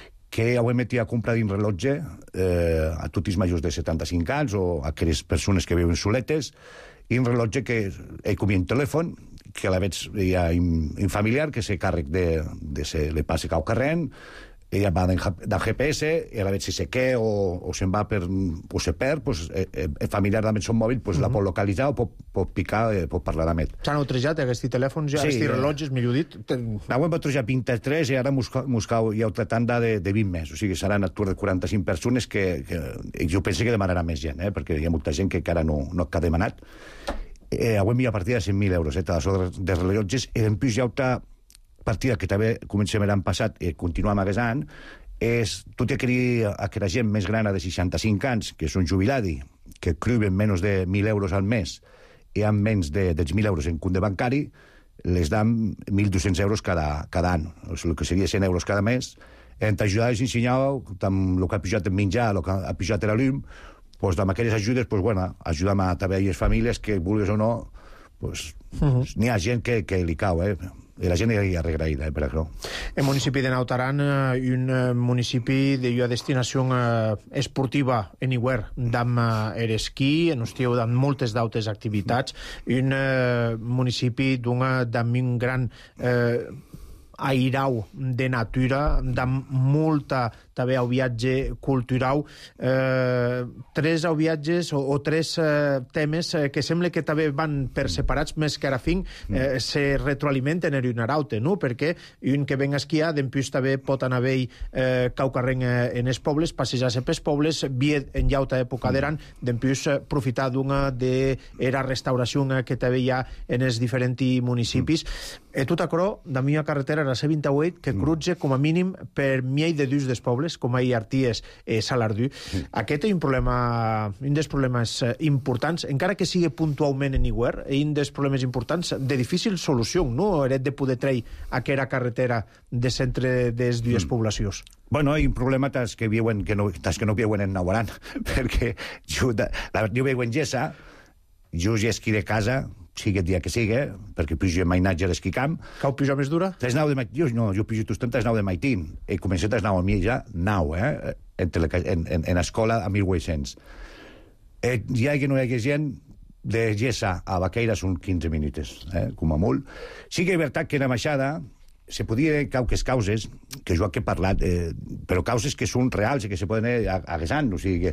que avui metia a comprar un rellotge eh, a tots els majors de setanta-cinc anys o a aquelles persones que viuen soletes, i un rellotge que hi comia un telèfon, que a la vegada hi ha un, un familiar que se càrrec de, de se le passe cau carrent, ella va del G P S, i a la vegada si se queda o, o se'n va per, o se perd, pues, eh, el familiar amb el son mòbil pues, uh -huh. la pot localitzar o pot, pot picar, eh, pot parlar amb ell. S'han neutrejat aquests telèfons, ja, sí, aquests rellotges, millor dit? Avui hem neutrejat vint-i-tres i ara Moscou hi ha altra tanda de, de vint més, o sigui, seran a tour de quaranta-cinc persones que, que jo penso que demanarà més gent, eh, perquè hi ha molta gent que encara no, no ha demanat. Eh, avui hi ha partida de cent mil euros, eh, de rellotges, i en plus hi ha altra partida que també comencem l'any passat i continuem aquest any, és tot aquella, aquella gent més grana de seixanta-cinc anys, que són jubiladi, que criuen menys de mil euros al mes i amb menys de, dels mil euros en compte bancari, les dan mil dos-cents euros cada, cada any, o sigui, el que seria cent euros cada mes. En t'ajudar a ensenyar amb el que ha pujat en menjar, el que ha pujat en l'llum, doncs amb aquelles ajudes, doncs, bueno, ajudem a també a les famílies que, vulguis o no, doncs, uh -huh. n'hi ha gent que, que li cau, eh? I la gent hi ha regraïda, eh, per això. El municipi de Naut Aran, eh, un eh, municipi de una destinació eh, esportiva en iguer, d'am eh, esquí, en estiu d'am moltes d'altres activitats, un eh, municipi d'am un gran eh, airau de natura, d'am molta també el viatge cultural, eh, tres el viatges o, o tres eh, temes eh, que sembla que també van per separats, més que ara fin, eh, se retroalimenten en un araute, no? Perquè un que ven a esquiar, d'empús també pot anar a veure eh, caucarrent eh, en els pobles, passejar-se pels pobles, viet en llauta època d'eran, d'empús eh, profitar d'una de era restauració eh, que també hi ha en els diferents municipis. Mm. Eh, tot això, de mi a carretera la C vint-i-vuit, que crutge com a mínim per miei de dus dels pobles, com a Arties eh, Salardú. Sí. Aquest és un problema, un dels problemes eh, importants, encara que sigui puntualment en iguer, un dels problemes importants de difícil solució, no? Heret de poder treure aquella carretera de centre de les dues mm. poblacions. Bueno, hi ha un problema tas que viuen, que no, tas que no viuen en Naut Aran, perquè jo, la, jo viu en Gessa, jo ja esquí de casa, sigui el dia que sigui, perquè pujo en mainatge a l'esquí camp. Cau pujar més dura? tres nou de maití, jo no, jo pujo tot tres nou de maití. He començat a nou a mi ja, nou, eh? En, en, en escola a mil vuit-cents. Eh, ja que no hi hagués gent, de Gessa a Baqueira són quinze minuts, eh? Com a molt. Sí que és veritat que en la baixada se podia cauques causes, que jo he parlat, eh, però causes que són reals i que se poden aguesant, o sigui que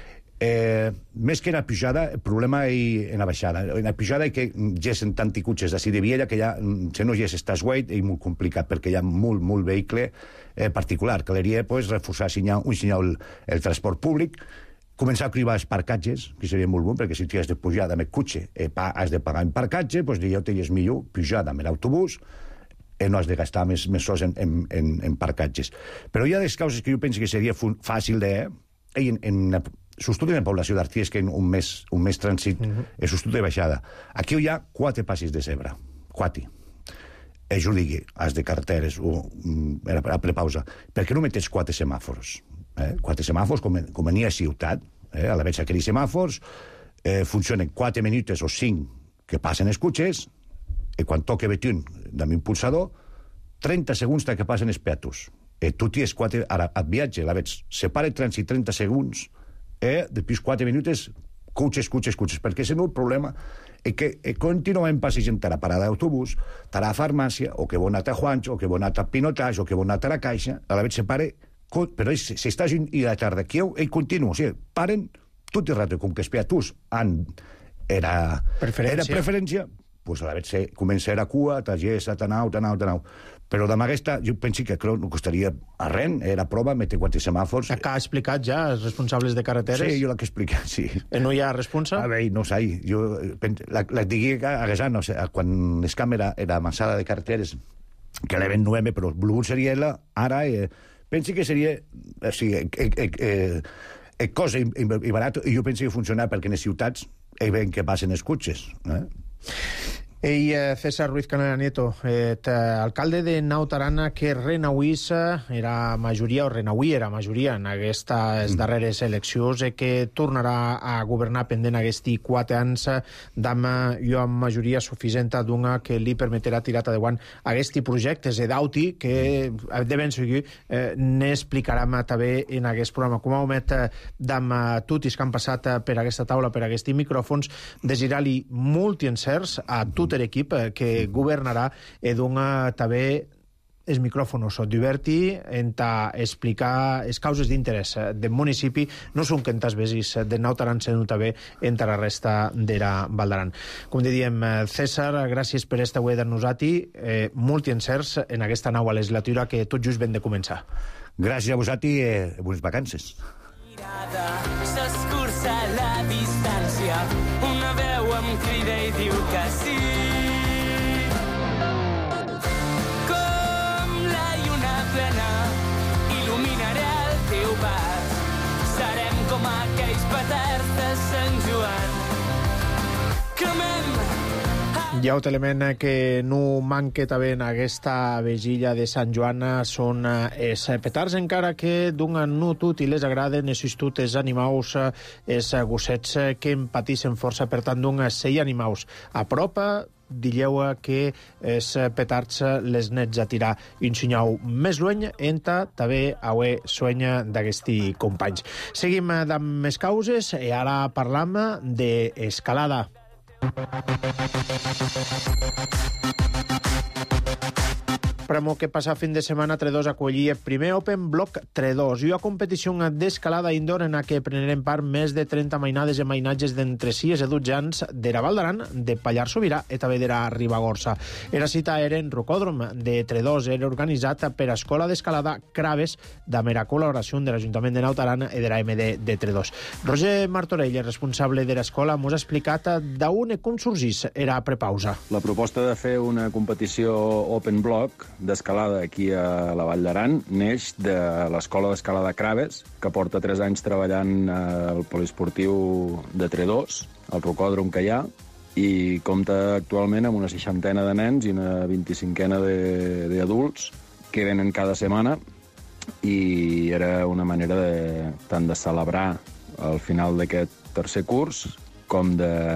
Eh, més que en la pujada, el problema és en la baixada. En la pujada hi que gessen tant i cotxes d'ací de Viella que ja, si no gess estàs guait, és molt complicat perquè hi ha molt, molt vehicle eh, particular. Caldria pues, reforçar senyal, un senyal el, el transport públic, començar a cribar els parcatges, que seria molt bon, perquè si tu has de pujar amb el cotxe i pa, has de pagar un parcatge, doncs ja te és millor pujar amb l'autobús i no has de gastar més, més sols en, en, en, en parcatges. Però hi ha des causes que jo penso que seria fàcil de... En, en la, s'estudi en la població d'Arties, que en un mes, un mes trànsit uh -huh. és s'estudi de baixada. Aquí hi ha quatre passis de zebra. Quatre. Eh, jo digui, has de carreteres o a prepausa. Per què no metes quatre semàfors? Eh? Quatre semàfors, com, com n'hi ha a ciutat. Eh? A la vegada aquells semàfors eh, funcionen quatre minuts o cinc que passen els cotxes i quan toca betún d'un impulsador, trenta segons que passen els peatos. Eh, tu tens quatre... Ara, et viatge, la veig, separa el trànsit trenta segons eh, després quatre minuts, cotxes, cotxes, cotxes, perquè si no el problema és que eh, continuament passi gent a la parada d'autobús, a la farmàcia, o que vol anar a Juancho, o que vol anar a Pinotage, o que vol anar a la Caixa, a la vegada se pare, però si, si estàs i a la tarda aquí, ell continua, o sigui, paren tot el rato, com que els peatús han... era preferència, era preferència pues a la vegada se comença a la cua, a Gessa, a Nau, a Nau, a Nau. Però demà aquesta, jo penso que no costaria a res, era prova, metre quatre semàfors. Que ha explicat ja els responsables de carreteres? Sí, jo l'he explicat, sí. Eh, no hi ha responsa? A veure, no sé, jo la, la digui que a no sé, quan es càmera era avançada de carreteres, que l'event no però el seria ella, ara, eh, pensi que seria... O sigui, eh, eh, eh, eh, cosa i, i, i barat, i jo penso que funciona perquè en les ciutats hi veiem que passen els cotxes. Eh? Ei, César Ruiz Canela Nieto, eh, alcalde de Naut Aran, que renauís era majoria, o renauí era majoria en aquestes darreres eleccions, eh, que tornarà a governar pendent aquests quatre anys d'ama jo amb majoria suficient d'una que li permetrà tirar endavant aquests projectes d'auti que de ben seguir eh, n'explicarem també en aquest programa. Com a moment d'ama tutis que han passat per aquesta taula, per aquests micròfons, desirà-li molts encerts a tot l'equip que governarà i dona també els micròfons divertir en explicar les causes d'interès del municipi, no són quantes veces de Naut Aran s'han també entre la resta de la Val d'Aran. Com diem, César, gràcies per esta web de nosati, eh, molts encerts en aquesta nova legislatura que tot just ben de començar. Gràcies a vosaltres i eh, bones vacances. S'escurça la distància, una veu em crida i diu que sí. Com la lluna plena, il·luminaré el teu pas. Serem com aquells petards de Sant Joan. Cremem Hi ha un element que no manca també en aquesta vigília de Sant Joan són els petards, encara que donen no tot i les agraden, els tot els animals, els gossets que empatissin força, per tant, donen sei animals a prop. Dilleu que els petards les nets a tirar un senyal més lluny, enta també haver sueny d'aquests companys. Seguim amb més causes i ara parlam d'escalada. Premo que passa fin de setmana Tre dos acollia primer Open Block Tre dos i una competició d'escalada indoor en la que preneren part més de trenta mainades i mainatges d'entre sis i dotze anys de la Val d'Aran, de Pallars Sobirà i també de la Ribagorça. Era cita era en Rocòdrom de Tre dos, era organitzat per Escola d'Escalada Craves, amb la col·laboració de l'Ajuntament de Naut Aran i de la M D de Tre dos. Roger Martorell, responsable de l'escola, ens ha explicat d'on i com sorgís era prepausa. La proposta de fer una competició Open Block d'escalada aquí a la Vall d'Aran neix de l'Escola d'Escalada Craves, que porta tres anys treballant al poliesportiu de Tre dos, al rocòdrom que hi ha, i compta actualment amb una seixantena de nens i una vint-i-cinquena d'adults que venen cada setmana, i era una manera de, tant de celebrar el final d'aquest tercer curs com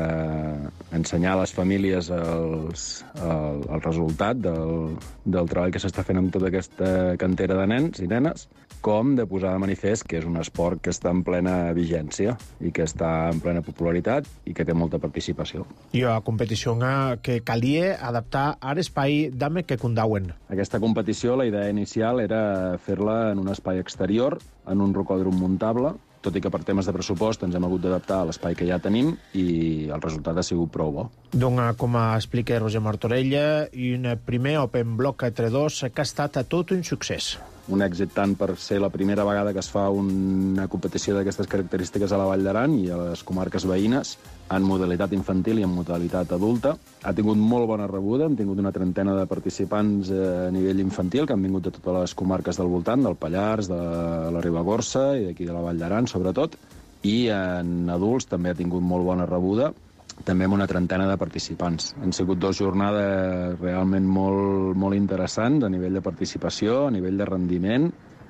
d'ensenyar a les famílies els, el, el resultat del, del treball que s'està fent amb tota aquesta cantera de nens i nenes, com de posar de manifest que és un esport que està en plena vigència i que està en plena popularitat i que té molta participació. I a competició que calia adaptar a l'espai d'ame que condauen. Aquesta competició, la idea inicial era fer-la en un espai exterior, en un rocòdrom muntable, tot i que per temes de pressupost ens hem hagut d'adaptar a l'espai que ja tenim i el resultat ha sigut prou bo. Doncs, com explica Roger Martorell, un primer Open Block Tre dos que ha estat tot un succés. Un èxit tant per ser la primera vegada que es fa una competició d'aquestes característiques a la Vall d'Aran i a les comarques veïnes, en modalitat infantil i en modalitat adulta. Ha tingut molt bona rebuda, hem tingut una trentena de participants a nivell infantil que han vingut de totes les comarques del voltant, del Pallars, de la Ribagorça i d'aquí de la Vall d'Aran, sobretot. I en adults també ha tingut molt bona rebuda, també amb una trentena de participants. Han sigut dues jornades realment molt, molt interessants a nivell de participació, a nivell de rendiment,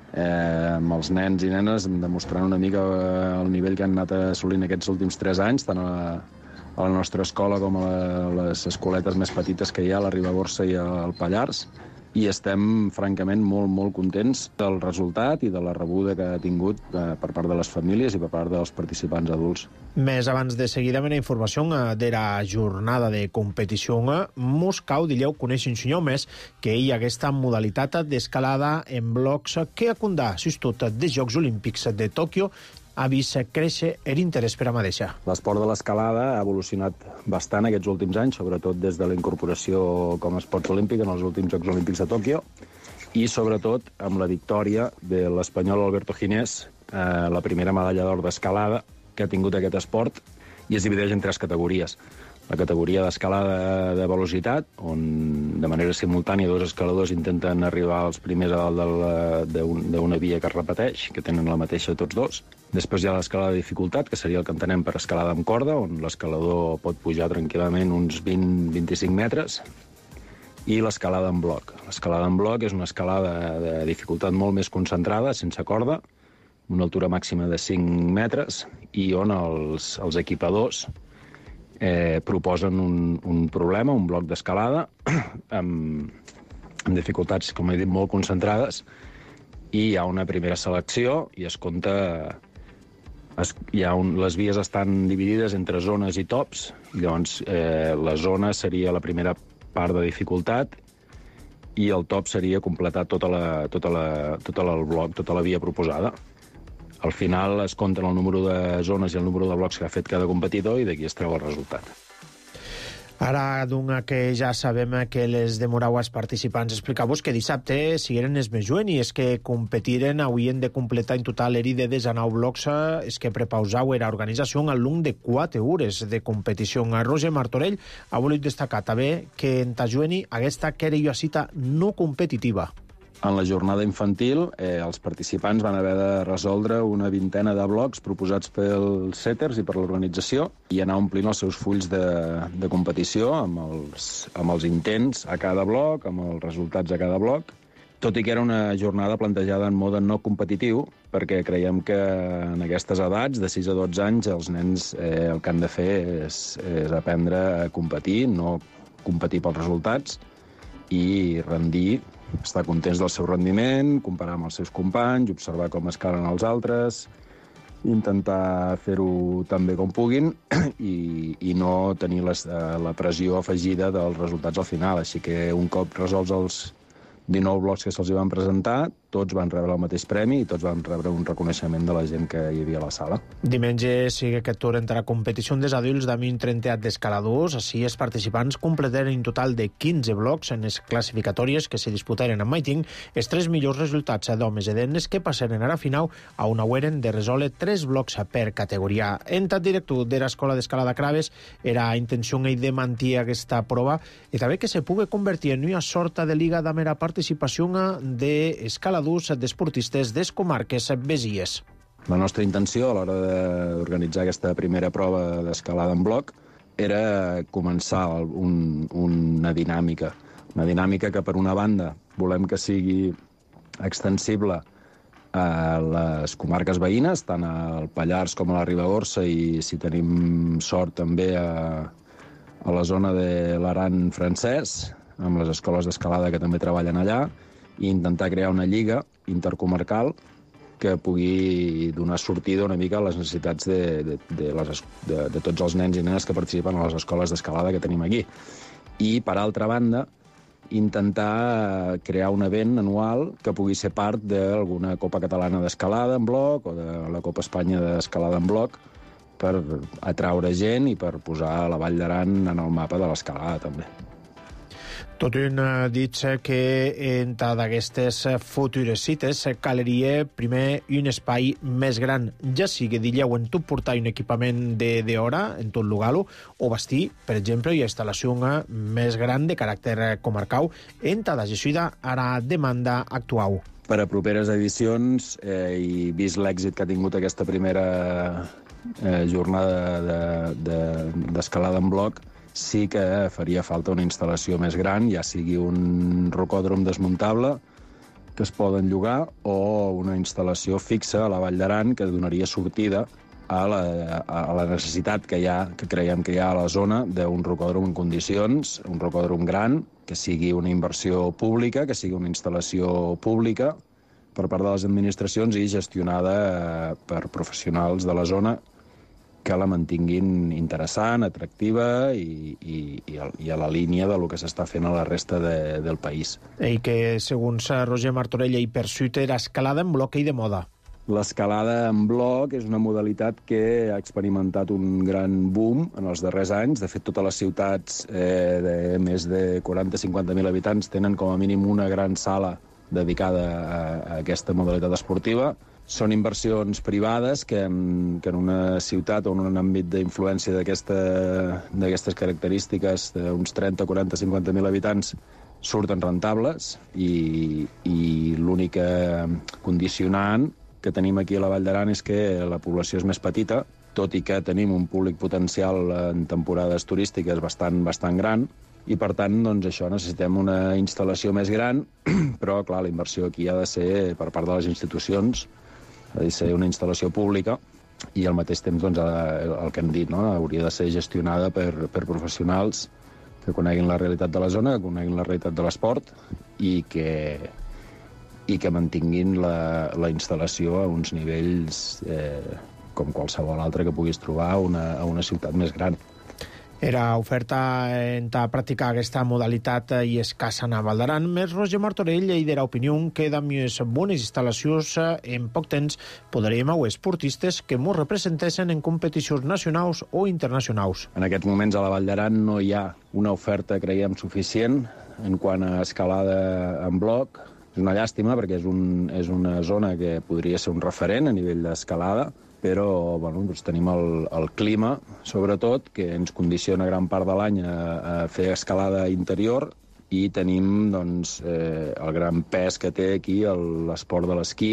eh, amb els nens i nenes demostrant una mica el nivell que han anat assolint aquests últims tres anys, tant a la, a la nostra escola com a, la, a les escoletes més petites que hi ha, a la Ribagorça i al Pallars. I estem, francament, molt, molt contents del resultat i de la rebuda que ha tingut eh, per part de les famílies i per part dels participants adults. Més abans de seguir amb la informació de la jornada de competició, mos cau, dilleu, conèixer un senyor més que hi ha aquesta modalitat d'escalada en blocs que ha condat, tot dels Jocs Olímpics de Tòquio, ha vist créixer l'interès per a mateixa. L'esport de l'escalada ha evolucionat bastant aquests últims anys, sobretot des de la incorporació com a esports olímpic en els últims Jocs Olímpics de Tòquio, i sobretot amb la victòria de l'espanyol Alberto Ginés, eh, la primera medalla d'or d'escalada que ha tingut aquest esport, i es divideix en tres categories. la categoria d'escalada de velocitat, on de manera simultània dos escaladors intenten arribar als primers a dalt d'una via que es repeteix, que tenen la mateixa tots dos. Després hi ha l'escalada de dificultat, que seria el que entenem per escalada amb corda, on l'escalador pot pujar tranquil·lament uns vint a vint-i-cinc metres, i l'escalada en bloc. L'escalada en bloc és una escalada de dificultat molt més concentrada, sense corda, una altura màxima de cinc metres, i on els, els equipadors Eh, proposen un, un problema, un bloc d'escalada, amb, amb dificultats, com he dit, molt concentrades, i hi ha una primera selecció i es compta... Es, hi ha un, les vies estan dividides entre zones i tops, i llavors eh, la zona seria la primera part de dificultat i el top seria completar tota la, tota la, tota la, el bloc, tota la via proposada. Al final es compten el número de zones i el número de blocs que ha fet cada competidor i d'aquí es treu el resultat. Ara, d'una que ja sabem que les demorau als participants, explicau-vos que dissabte sigueren els més joven i és que competiren, haurien de completar en total eri de desenou blocs, és que prepausau era organització al long de quatre hores de competició. Roger Martorell ha volit destacar també que en ta joven aquesta que era una cita no competitiva. En la jornada infantil, eh, els participants van haver de resoldre una vintena de blocs proposats pels setters i per l'organització i anar omplint els seus fulls de, de competició amb els, amb els intents a cada bloc, amb els resultats a cada bloc, tot i que era una jornada plantejada en mode no competitiu, perquè creiem que en aquestes edats, de sis a dotze anys, els nens eh, el que han de fer és, és aprendre a competir, no competir pels resultats, i rendir, estar contents del seu rendiment, comparar amb els seus companys, observar com escalen els altres, intentar fer-ho tan bé com puguin i, i no tenir les, la pressió afegida dels resultats al final. Així que un cop resolts els dinou blocs que se'ls van presentar, tots van rebre el mateix premi i tots van rebre un reconeixement de la gent que hi havia a la sala. Diumenge sigue aquest tour entre la competició dels adults de mil trenta d'escaladors. Així els participants completaren un total de quinze blocs en les classificatòries que se disputaren en Maiting. Els tres millors resultats d'homes i dones que passaren a la final a on haueren de resoldre tres blocs per categoria. En tant director de l'Escola d'Escalada Craves era intenció de mantenir aquesta prova i també que se pugui convertir en una sorta de liga de mera participació d'escaladors d'esportistes des comarques besies. La nostra intenció a l'hora d'organitzar aquesta primera prova d'escalada en bloc era començar un, una dinàmica. Una dinàmica que, per una banda, volem que sigui extensible a les comarques veïnes, tant al Pallars com a la Ribagorça, i si tenim sort també a, a la zona de l'Aran francès, amb les escoles d'escalada que també treballen allà, i intentar crear una lliga intercomarcal que pugui donar sortida una mica a les necessitats de, de, de, les, de, de tots els nens i nenes que participen a les escoles d'escalada que tenim aquí. I, per altra banda, intentar crear un event anual que pugui ser part d'alguna Copa Catalana d'Escalada en bloc o de la Copa Espanya d'Escalada en bloc per atraure gent i per posar la Vall d'Aran en el mapa de l'escalada, també. Tot un dit que en d'aquestes futures cites caleria primer un espai més gran, ja sigui dilleu en tot portar un equipament d'hora en tot lugar o bastir, per exemple, una instal·lació més gran de caràcter comarcal en cada gestió a la demanda actual. Per a properes edicions, eh, i vist l'èxit que ha tingut aquesta primera eh, jornada d'escalada de, de, en bloc, sí que faria falta una instal·lació més gran, ja sigui un rocòdrom desmuntable que es poden llogar o una instal·lació fixa a la Vall d'Aran que donaria sortida a la, a la necessitat que, hi ha, que creiem que hi ha a la zona d'un rocòdrom en condicions, un rocòdrom gran, que sigui una inversió pública, que sigui una instal·lació pública per part de les administracions i gestionada per professionals de la zona que la mantinguin interessant, atractiva i, i, i a la línia del que s'està fent a la resta de, del país. I que, segons Roger Martorell i Persuiter, escalada en bloc i de moda. L'escalada en bloc és una modalitat que ha experimentat un gran boom en els darrers anys. De fet, totes les ciutats eh, de més de quaranta a cinquanta mil habitants tenen com a mínim una gran sala dedicada a, a aquesta modalitat esportiva. Són inversions privades que en, que en una ciutat o en un àmbit d'influència d'aquestes característiques d'uns trenta, quaranta, cinquanta mil habitants surten rentables i, i l'única condicionant que tenim aquí a la Vall d'Aran és que la població és més petita, tot i que tenim un públic potencial en temporades turístiques bastant, bastant gran, i per tant, doncs, això, necessitem una instal·lació més gran, però, clar, la inversió aquí ha de ser per part de les institucions, ha de ser una instal·lació pública, i al mateix temps, doncs, el que hem dit, no? Hauria de ser gestionada per, per professionals que coneguin la realitat de la zona, que coneguin la realitat de l'esport, i que, i que mantinguin la, la instal·lació a uns nivells eh, com qualsevol altre que puguis trobar a una, a una ciutat més gran. Era oferta en ta practicar aquesta modalitat i escassa a Val d'Aran, més Roger Martorell i de l'opinió que de més bones instal·lacions en poc temps podríem haver esportistes que mos representessin en competicions nacionals o internacionals. En aquests moments a la Vall d'Aran no hi ha una oferta, creiem, suficient en quant a escalada en bloc. És una llàstima perquè és, un, és una zona que podria ser un referent a nivell d'escalada, però bueno, doncs tenim el, el clima, sobretot, que ens condiciona gran part de l'any a, a fer escalada interior, i tenim doncs, eh, el gran pes que té aquí l'esport de l'esquí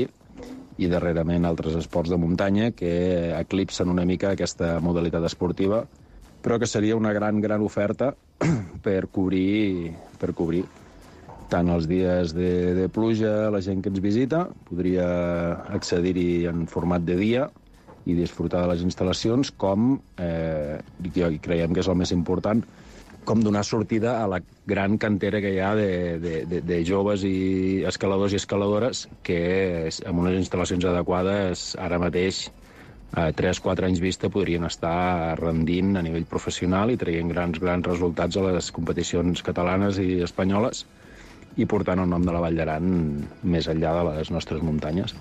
i darrerament altres esports de muntanya que eclipsen una mica aquesta modalitat esportiva, però que seria una gran, gran oferta per cobrir, per cobrir tant els dies de, de pluja, la gent que ens visita podria accedir-hi en format de dia i disfrutar de les instal·lacions, com, eh, i creiem que és el més important, com donar sortida a la gran cantera que hi ha de, de, de, de joves i escaladors i escaladores que amb unes instal·lacions adequades ara mateix a tres quatre anys vista podrien estar rendint a nivell professional i traient grans, grans resultats a les competicions catalanes i espanyoles i portant el nom de la Vall d'Aran més enllà de les nostres muntanyes.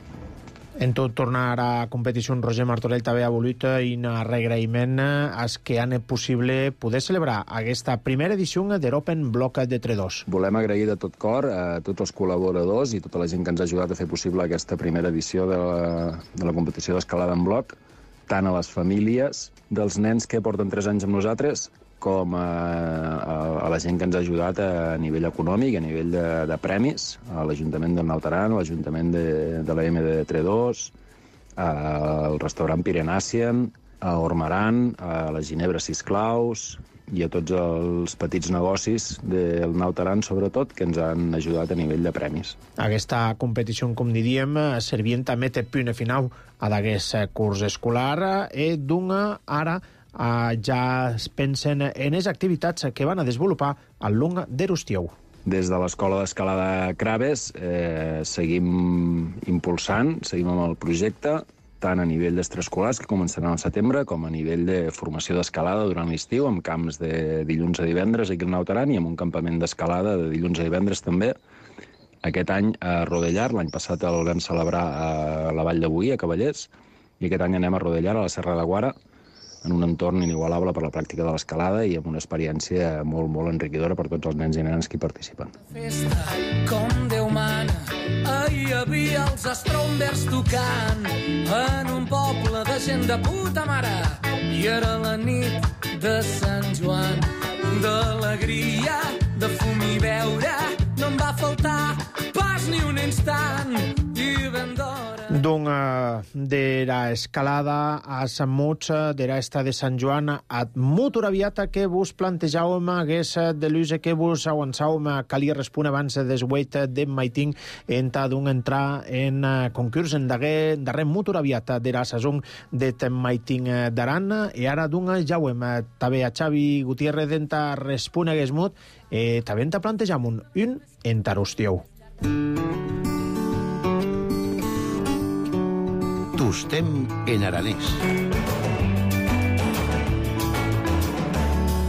En tot tornar a competició, Roger Martorell també ha volut i un regraïment als que han possible poder celebrar aquesta primera edició de l'Open Block de Tre dos. Volem agrair de tot cor a tots els col·laboradors i tota la gent que ens ha ajudat a fer possible aquesta primera edició de la, de la competició d'escalada en bloc, tant a les famílies dels nens que porten tres anys amb nosaltres, com a, a, a la gent que ens ha ajudat a nivell econòmic, a nivell de, de premis, a l'Ajuntament de Naut Aran, a l'Ajuntament de, de la M de Tre dos, al restaurant Pirenàcien, a Ormaran, a la Ginebra Sis Claus i a tots els petits negocis del Naut Aran, sobretot, que ens han ajudat a nivell de premis. Aquesta competició, com diríem, servient també té punt final a d'aquest curs escolar, i d'una ara Uh, ja es pensen en les activitats que van a desenvolupar al long d'Erustieu. Des de l'Escola d'Escalada Craves eh, seguim impulsant, seguim amb el projecte, tant a nivell d'extraescolars, que començaran al setembre, com a nivell de formació d'escalada durant l'estiu, amb camps de dilluns a divendres aquí al Naut Aran i amb un campament d'escalada de dilluns a divendres també. Aquest any a Rodellar, l'any passat el vam celebrar a la Vall de Boí, a Cavallers, i aquest any anem a Rodellar, a la Serra de Guara, en un entorn inigualable per la pràctica de l'escalada i amb una experiència molt, molt enriquidora per tots els nens i nenes que hi participen. Festa, com Déu mana, ahir hi havia els Strombers tocant en un poble de gent de puta mare i era la nit de Sant Joan, d'alegria, de fum i beure, no em va faltar pas ni un instant i ben d'hora. Doncs de la escalada a Sant Muts, de l'esta de Sant Joan, a molt aviat que vos plantejàvem hagués de l'ús que vos avançàvem, calia respondre abans des huit de maiting en ta d'un entrar en concurs en darrer, darrer molt aviat de la saison de maiting d'Aran, i ara d'un ja ho hem també a Xavi Gutiérrez en ta respondre hagués molt, eh, també en ta plantejam un, un en Tarustieu. Tostem en aranès.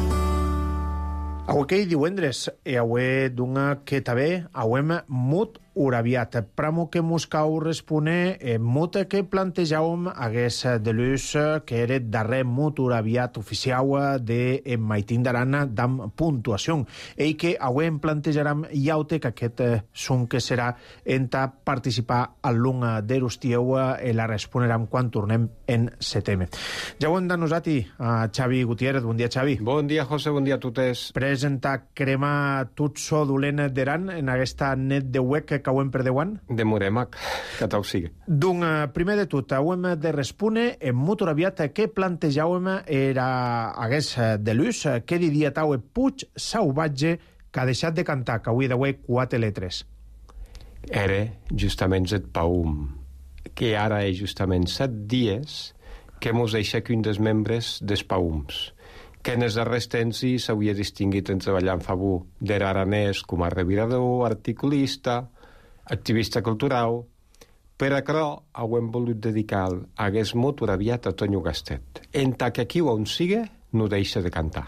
Avui que divendres, i avui d'una que també avui molt uraviat. Pramo que Moscou respone eh, mut que plantejàvem hagués de l'ús que era darrer mut uraviat oficiau de en Maitín d'Arana d'am puntuació. Ei que avui em plantejaram iaute que aquest eh, son que serà enta participar al lung d'Erustieu i la responeram quan tornem en setembre. Ja ho hem denosat a Xavi Gutiérrez. Bon dia, Xavi. Bon dia, José. Bon dia a totes. Presenta crema tot so dolent d'Aran en aquesta net de web que cauem per deuant? Demorem-ac, que tal sigui. Doncs, primer de tot, hem de respondre en molt aviat què plantejàvem era hagués de l'ús, què diria tau Puig Sauvatge que ha deixat de cantar, que avui d'avui quatre letres. Era justament el paum, que ara és justament set dies que mos deixa que un dels membres dels paums, que en els darrers temps s'hauria distinguit en treballar en favor de l'aranès com a revirador, articulista, activista cultural, per això ho hem volut dedicar a hagués molt aviat a Tonyo Gastet, en tant que aquí on siga no deixa de cantar.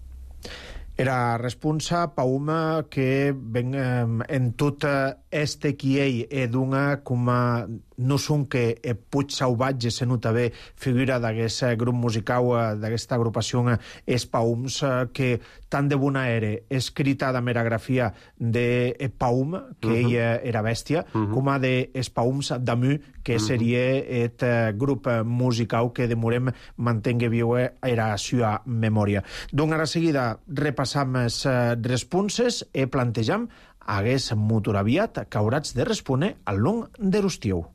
Era responsa pauma que ben eh, en tot este qui ell e d'una com a no són que e Puig Sauvatge se nota bé figura d'aquest grup musical, d'aquesta agrupació es paums, que tant de bona era escrita de meragrafia de paum, que uh -huh. ell era bèstia, uh -huh. com a de es paums d'amu, que uh -huh. seria et grup musical que demorem mantengue viu era sua memòria. Donc ara seguida repassam les responses e plantejam hagués molt aviat que hauràs de respondre al long d'Erustieu.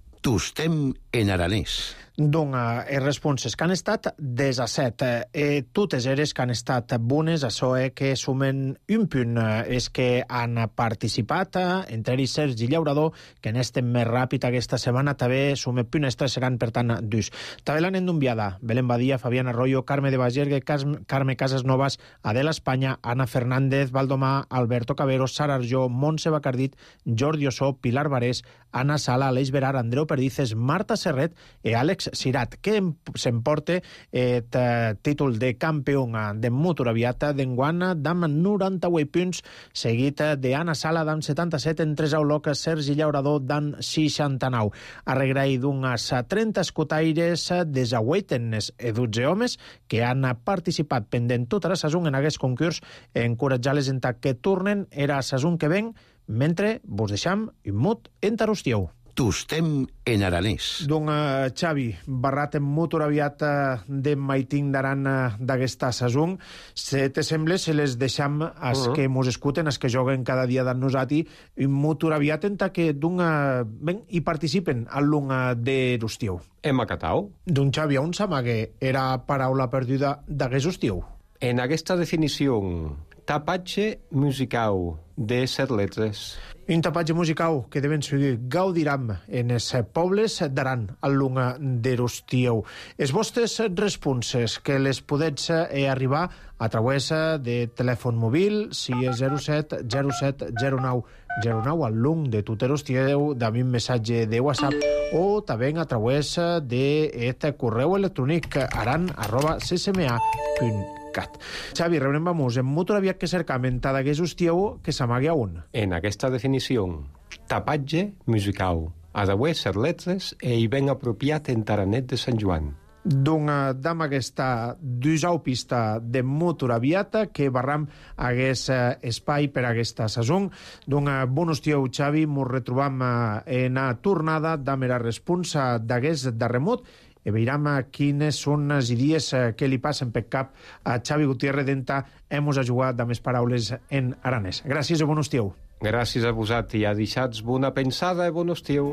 Tostem en aranès. Donc, les responses que han estat disset. Eh, totes eres que han estat bones, això és que sumen un punt. És que han participat, entre ells Sergi Llaurador, que en este més ràpid aquesta setmana, també sumen punts, estres seran, per tant, dus. També l'han endombiada Belén Badia, Fabián Arroyo, Carme de Bagergue, Carme Casas Novas, Adela Espanya, Ana Fernández, Valdomà, Alberto Cabero, Sara Arjó, Montse Bacardit, Jordi Ossó, Pilar Barés, Anna Sala, Aleix Berar, Andreu Perdices, Marta Serret i Àlex Sirat, que s'emporta el títol de campió de motor aviat d'enguana d'amb noranta-vuit punts, seguit d'Anna Sala d'amb setanta-set, en tres aulocs Sergi Llaurador d'amb seixanta-nou. Arregraï d'unes trenta escotaires desagueiten e dotze homes que han participat pendent tota la saison en aquest concurs, encoratjar-les en que tornen era la saison que ven, mentre vos deixam un mot en Tarostieu. Tostem en aranès. Donc, uh, Xavi, barrat en motor aviat uh, de Maitín d'Aran uh, d'aquesta saison, se te sembla se les deixam als uh -huh. que mos escuten, als que joguen cada dia d'en nosati, un motor aviat en que d'un, uh, ben, hi participen al long uh, de l'Ustieu. Hem acatau. D'un Xavi, on s'amague era paraula perduda d'aquest Ustieu? En aquesta definició, tapatge musical de set letres. Un tapatge musical que devem seguir gaudiram en els pobles d'Aran al long d'Erustieu. Les vostres responses que les podets eh, arribar a través de telèfon mòbil, si és zero set zero set zero nou zero nou al long de tot Erustieu, d'ami un missatge de WhatsApp, o també a través d'aquest correu electrònic aran arroba c s m a punt cat. Xavi, rebrem vamos en motor aviat que cercam en tadagués Ustieu que s'amague a un. En aquesta definició, tapatge musical, a d'avui set letres e hi ben apropiat en Taranet de Sant Joan. Doncs dam aquesta dusau pista de motor aviata que barram hagués espai per aquesta saison. Doncs bon Ustieu, Xavi, mos retrobam en a tornada dam era responsa d'agués de remot i veiram quines són les idees que li passen per cap a Xavi Gutiérrez d'enta hemos a jugar de més paraules en aranès. Gràcies i bon estiu. Gràcies a vosaltres i a deixats bona pensada i bon estiu.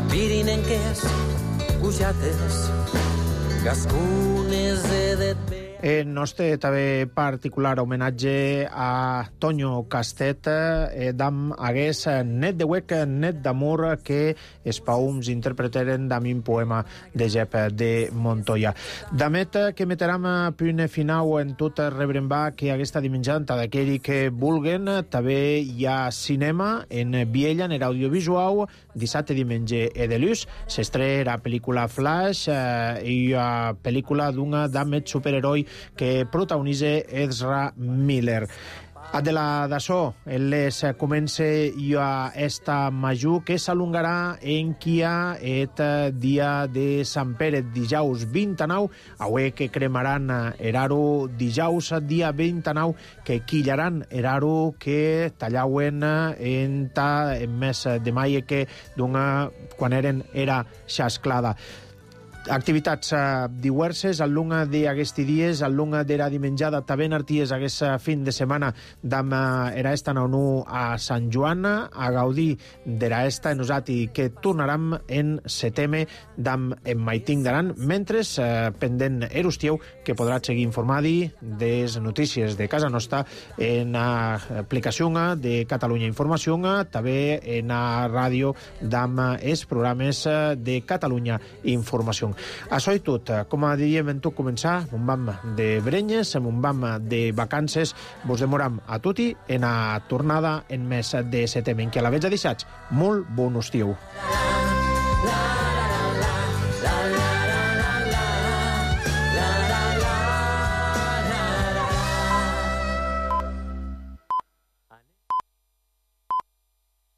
Pirinenques, pujates, gascunes de El nostre també particular homenatge a Tonio Castet, eh, dam hagués net de huec, net d'amor, que els paums interpretaren dam un poema de Jep de Montoya. Damet que meteram punt final en tot rebrembar que aquesta dimenjanta d'aquell que vulguen. També hi ha cinema en Viella, en l'audiovisual, dissabte diumenge e de luz. S'estrena la pel·lícula Flash, eh, i la pel·lícula d'una damet superheroi que protagonitza Ezra Miller. Adela Dassó, les comença a esta major que s'alongarà en Kia et dia de Sant Pere, dijous vint-i-nou, avui que cremaran eraro dijous dia vint-i-nou, que quillaran eraro que tallauen en ta en mes de maig que d'una quan eren era xasclada. Activitats uh, diverses al lunga d'aquests dies, al lunga de la dimenjada, també en arties aquest fin de setmana d'am uh, era esta naunu a Sant Joan, a gaudir de la esta nosati que tornaram en setembre d'am en Maiting d'Aran, mentre uh, pendent erustieu que podrà seguir informadi des notícies de casa nostra en l'aplicació de Catalunya Informació, també en la ràdio d'am els programes de Catalunya Informació. Això i tot, com diríem en tot començar, un bam de brenyes, un bam de vacances, vos demoram a tutti en la tornada en mes de setembre, en què a la veig a deixats molt bon estiu. La, la, la.